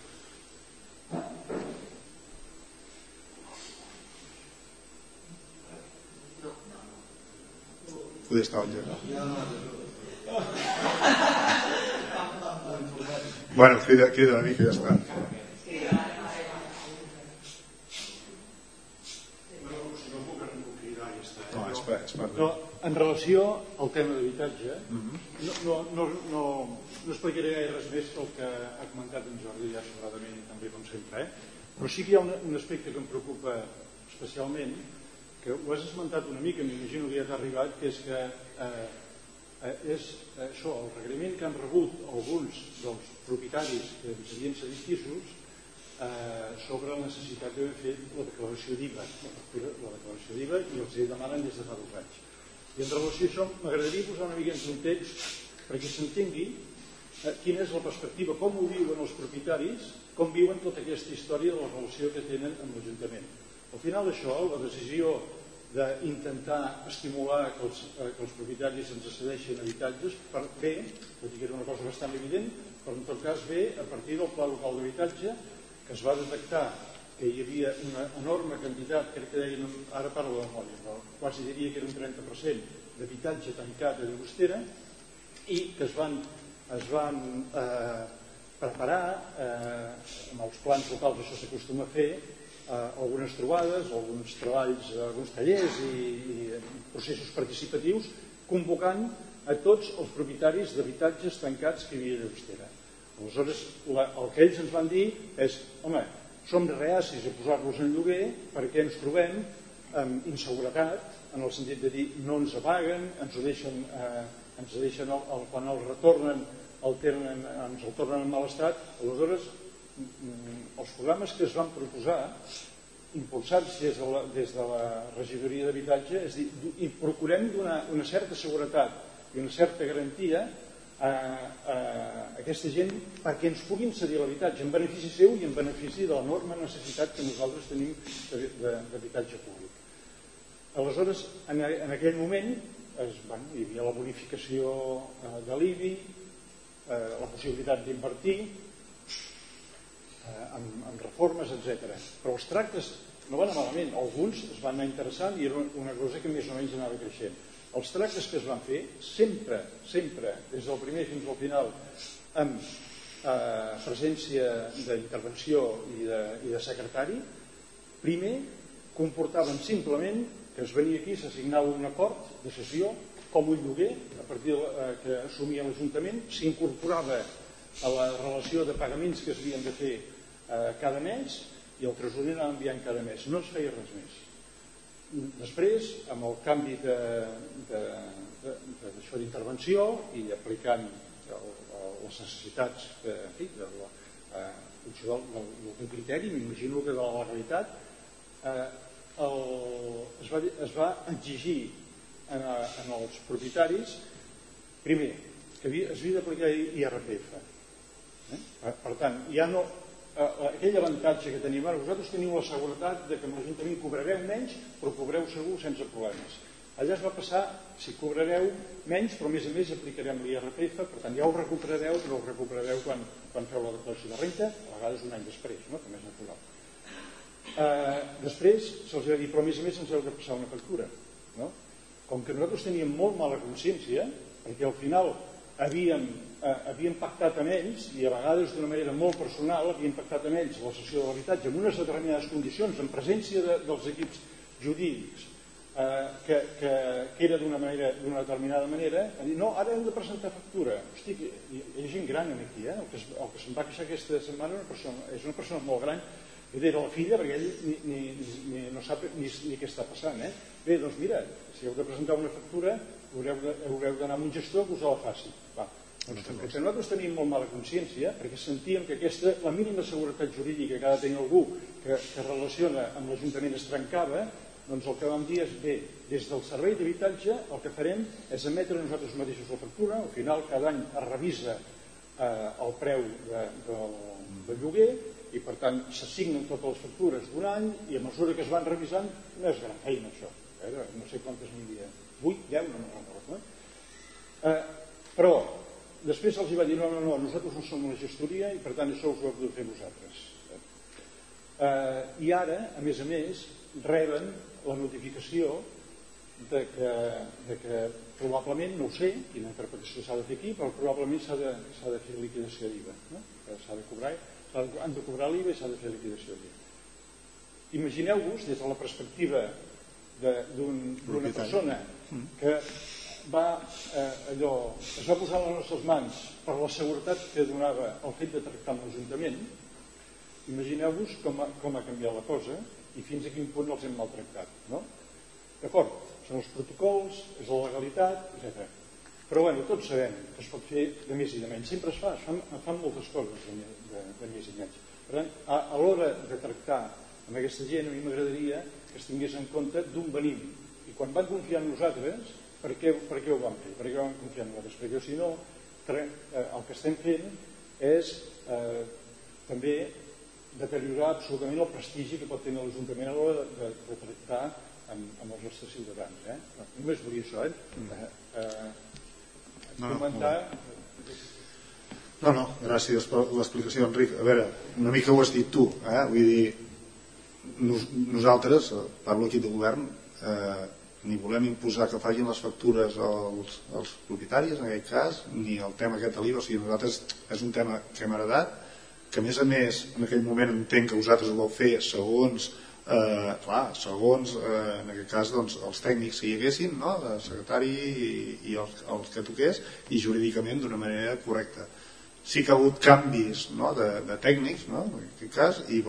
Podia estar engegat. Bueno, crida una mica i ja està. No, en relació relació al tema d'habitatge, no explicaré gaire res més que el que ha comentat en Jordi ja sobradament i també com sempre, però sí que hi ha un aspecte que em preocupa especialment, que ho has esmentat una mica, m'imagino que ja t'ha arribat, que és que és això, el requeriment que han rebut alguns dels propietaris que ens havien cedit pisos sobre la necessitat d'haver fet la declaració d'IVA, la declaració d'IVA, i els hi demanen des de fa 2 anys. I en relació a això m'agradaria posar una mica en context perquè s'entengui quina és la perspectiva, com ho viuen els propietaris, com viuen tota aquesta història de la relació que tenen amb l'Ajuntament. Al final d'això, la decisió d'intentar estimular que els propietaris ens cedeixin habitatges per bé, tot i que era una cosa bastant evident, però en tot cas bé a partir del Pla Local d'Habitatge, que es va detectar que hi havia una enorme quantitat, crec que deien, ara parlo de memòria, però quasi diria que era un 30% d'habitatge tancat a Llagostera, i que es van preparar amb els plans locals, això s'acostuma a fer, algunes trobades, alguns treballs, alguns tallers i processos participatius, convocant a tots els propietaris d'habitatges tancats que hi havia a Llagostera. Aleshores, el que ells ens van dir és, home, som reacis a posar-los en lloguer perquè ens trobem amb inseguretat, en el sentit de dir no ens apaguen, ens ho deixen, quan el retornen ens el tornen en mal estat. Aleshores, els programes que es van proposar, impulsats des de la regidoria d'habitatge, és dir, i procurem donar una certa seguretat i una certa garantia a aquesta gent perquè ens puguin cedir l'habitatge en benefici seu i en benefici de l'enorme necessitat que nosaltres tenim d'habitatge públic. Aleshores, en aquell moment hi havia la bonificació de l'IBI, la possibilitat d'invertir en reformes, etc. Però els tractes no van anar malament, alguns es van anar interessant i era una cosa que més o menys anava creixent. Els tractes que es van fer, sempre, des del primer fins al final, amb presència d'intervenció i de secretari, primer comportaven simplement que es venia aquí, s'assignava un acord de cessió, com un lloguer, a partir que assumia l'Ajuntament, s'incorporava a la relació de pagaments que s'havien de fer cada mes i el tresorer anava enviant cada mes. No es feia res més. Després, amb el canvi d'intervenció i aplicant les necessitats d'un criteri, m'imagino que de la legalitat, es va exigir als propietaris, primer, que es havia d'aplicar IRPF. Per tant, ja no... aquell avantatge que tenim ara, vosaltres teniu la seguretat que amb l'Ajuntament cobrareu menys, però cobreu segur sense problemes. Allà es va passar, si cobrareu menys, però a més aplicarem l'IRPF, per tant ja ho recuperareu, però ho recuperareu quan feu la declaració de renta, a vegades un any després, també és natural. Després se'ls va dir, però a més ens heu de passar una factura. Com que nosaltres teníem molt mala consciència, perquè al final havíem pactat amb ells, i a vegades d'una manera molt personal, havíem pactat amb ells la cessió de l'habitatge en unes determinades condicions, en presència dels equips jurídics, que era d'una determinada manera, a dir, no, ara hem de presentar factura. Hosti, hi ha gent gran aquí, el que se'm va queixar aquesta setmana és una persona molt gran, era la filla, perquè ell no sap ni què està passant. Bé, doncs mira, si heu de presentar una factura, haureu d'anar amb un gestor que us la faci. Perquè nosaltres tenim molt mala consciència, perquè sentíem que la mínima seguretat jurídica que ha de tenir algú que relaciona amb l'Ajuntament es trencava, doncs el que vam dir és, bé, des del servei d'habitatge el que farem és emetre nosaltres mateixos la factura, al final cada any es revisa el preu del lloguer i per tant s'assignen totes les factures d'un any i a mesura que es van revisant no és gran feina això, no sé quantes n'hi havia, 8, 10, no me'n recordo. Però després els va dir no, nosaltres no som una gestoria i per tant això us ho heu de fer vosaltres. I ara, a més, reben la notificació de que probablement, no ho sé, quina interpretació s'ha de fer aquí, però probablement s'ha de fer liquidació d'IVA. Han de cobrar l'IVA i s'ha de fer liquidació d'IVA. Imagineu-vos, des de la perspectiva d'una persona que es va posar a les nostres mans per la seguretat que donava el fet de tractar amb l'Ajuntament, imagineu-vos com ha canviat la cosa i fins a quin punt els hem maltractat, no? D'acord, són els protocols, és la legalitat, etc. Però bueno, tots sabem que es pot fer de més i de menys. Sempre es fan moltes coses de més i menys. Per tant, a l'hora de tractar amb aquesta gent, a mi m'agradaria que es tingués en compte d'on venim. I quan van confiar en nosaltres, per què ho van fer? Per què van confiar en nosaltres? Perquè si no, el que estem fent és també deteriorar absolutament el prestigi que pot tenir l'Ajuntament a l'hora de tractar amb els nostres ciutadans. Només volia això, comentar... No, gràcies per l'explicació, Enric. A veure, una mica ho has dit tu, vull dir, nosaltres, parlo aquí de govern, ni volem imposar que facin les factures als propietaris, en aquest cas, ni el tema aquest de l'IVA. O sigui, nosaltres és un tema que hem heredat, que a més, en aquell moment entenc que vosaltres ho vau fer segons, en aquest cas, els tècnics que hi haguessin, el secretari i els que toqués, i jurídicament d'una manera correcta. Sí que ha hagut canvis de tècnics, en aquest cas, i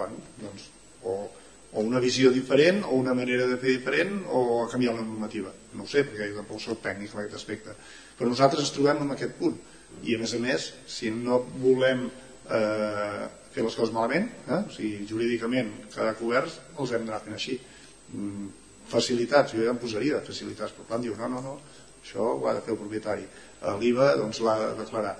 o una visió diferent, o una manera de fer diferent, o ha canviat la normativa. No ho sé, perquè jo tampoc soc tècnic en aquest aspecte. Però nosaltres ens trobem en aquest punt. I a més, si no volem fer les coses malament, o sigui, jurídicament quedar coberts, els hem d'anar fent així. Facilitats, jo ja em posaria de facilitats, però el plan diu no, això ho ha de fer el propietari. L'IVA l'ha de declarar.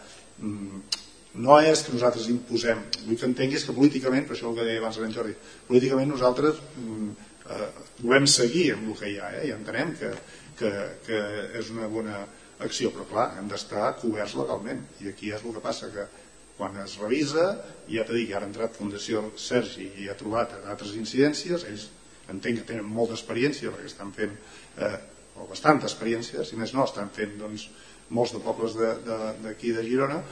No és que nosaltres imposem, vull que entenguis que políticament, per això el que deia abans en Jordi, políticament nosaltres volem seguir amb el que hi ha, i entenem que és una bona acció, però clar, hem d'estar coberts legalment, i aquí és el que passa, que quan es revisa, ja t'he dit que ara ha entrat Fundació Sergi i ha trobat altres incidències, ells entenc que tenen molta experiència perquè estan fent, o bastanta experiència, si més no, estan fent molts de pobles d'aquí de Girona,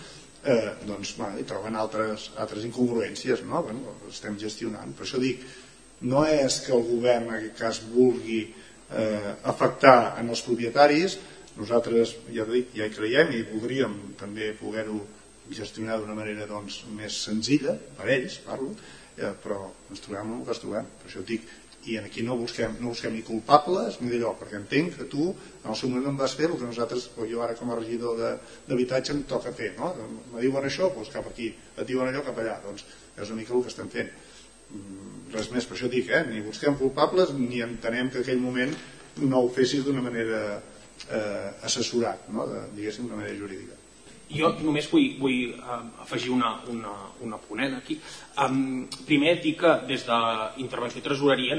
i troben altres incongruències, estem gestionant. Per això dic, no és que el govern en aquest cas vulgui afectar en els propietaris, nosaltres ja hi creiem i voldríem també poder-ho gestionar d'una manera més senzilla, per ells parlo, però ens trobem amb el que ens trobem. Per això dic, i aquí no busquem ni culpables ni d'allò, perquè entenc que tu en el seu moment em vas fer el que nosaltres, o jo ara com a regidor d'habitatge em toca fer, me diuen això, doncs cap aquí, et diuen allò, cap allà, doncs és una mica el que estem fent. Res més, per això dic, ni busquem culpables ni entenem que aquell moment no ho fessis d'una manera assessorat, diguéssim, d'una manera jurídica. Jo només vull afegir una ponent aquí. Primer dir que des d'Intervenció i Tresoreria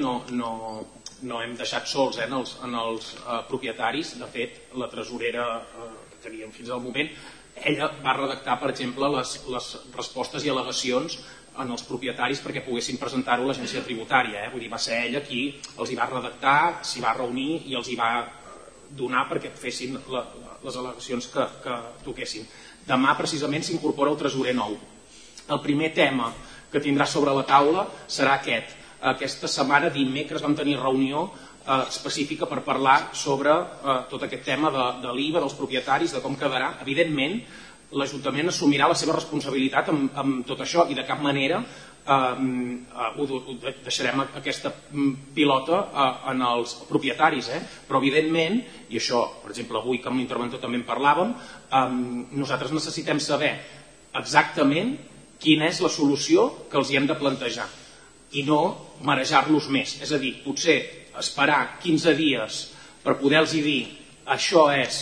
no hem deixat sols en els propietaris. De fet, la tresorera que teníem fins al moment, ella va redactar, per exemple, les respostes i al·legacions en els propietaris perquè poguessin presentar-ho a l'agència tributària. Vull dir, va ser ella qui els hi va redactar, s'hi va reunir i els hi va donar perquè fessin les al·legacions que toquessin. Demà precisament s'incorpora el tresorer nou. El primer tema que tindrà sobre la taula serà aquest. Aquesta setmana, dimecres, vam tenir reunió específica per parlar sobre tot aquest tema de l'IVA, dels propietaris, de com quedarà. Evidentment, l'Ajuntament assumirà la seva responsabilitat amb tot això i de cap manera deixarem aquesta pilota en els propietaris, però evidentment, i això per exemple avui que amb l'interventor també en parlàvem, nosaltres necessitem saber exactament quina és la solució que els hi hem de plantejar i no marejar-los més, és a dir, potser esperar 15 dies per poder-los dir això és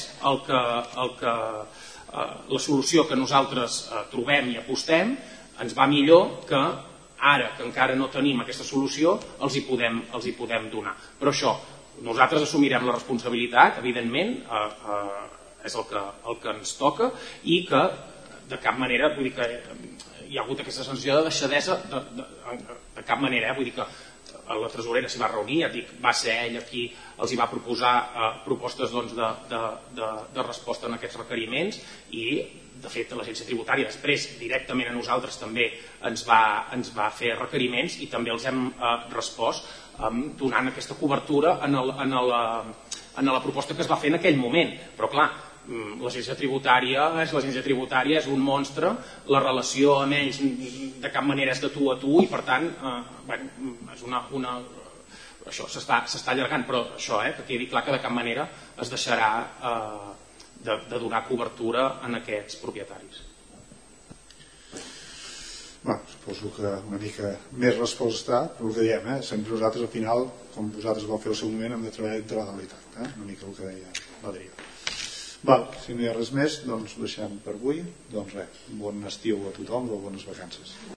la solució que nosaltres trobem i apostem, ens va millor que ara que encara no tenim aquesta solució els hi podem donar. Però això, nosaltres assumirem la responsabilitat, evidentment, és el que ens toca i que de cap manera, vull dir que hi ha hagut aquesta sensació de deixadesa de cap manera, vull dir que la tresorera s'hi va reunir, ja dic, va ser ella qui els hi va proposar propostes de resposta en aquests requeriments i de fet l'agència tributària després directament a nosaltres també ens va fer requeriments i també els hem respost donant aquesta cobertura en en la proposta que es va fer en aquell moment. Però clar, l'agència tributària és un monstre, la relació amb ells de cap manera és de tu a tu i per tant és això s'està allargant, però això, que quedi clar que de cap manera es deixarà de donar cobertura en aquests propietaris. Suposo que una mica més resposta, però el que diem, sempre nosaltres al final, com vosaltres vau fer al seu moment, hem de treballar entre la legalitat, una mica el que deia l'Adrià. Si no hi ha res més, doncs deixem per avui. Doncs res, bon estiu a tothom o bones vacances.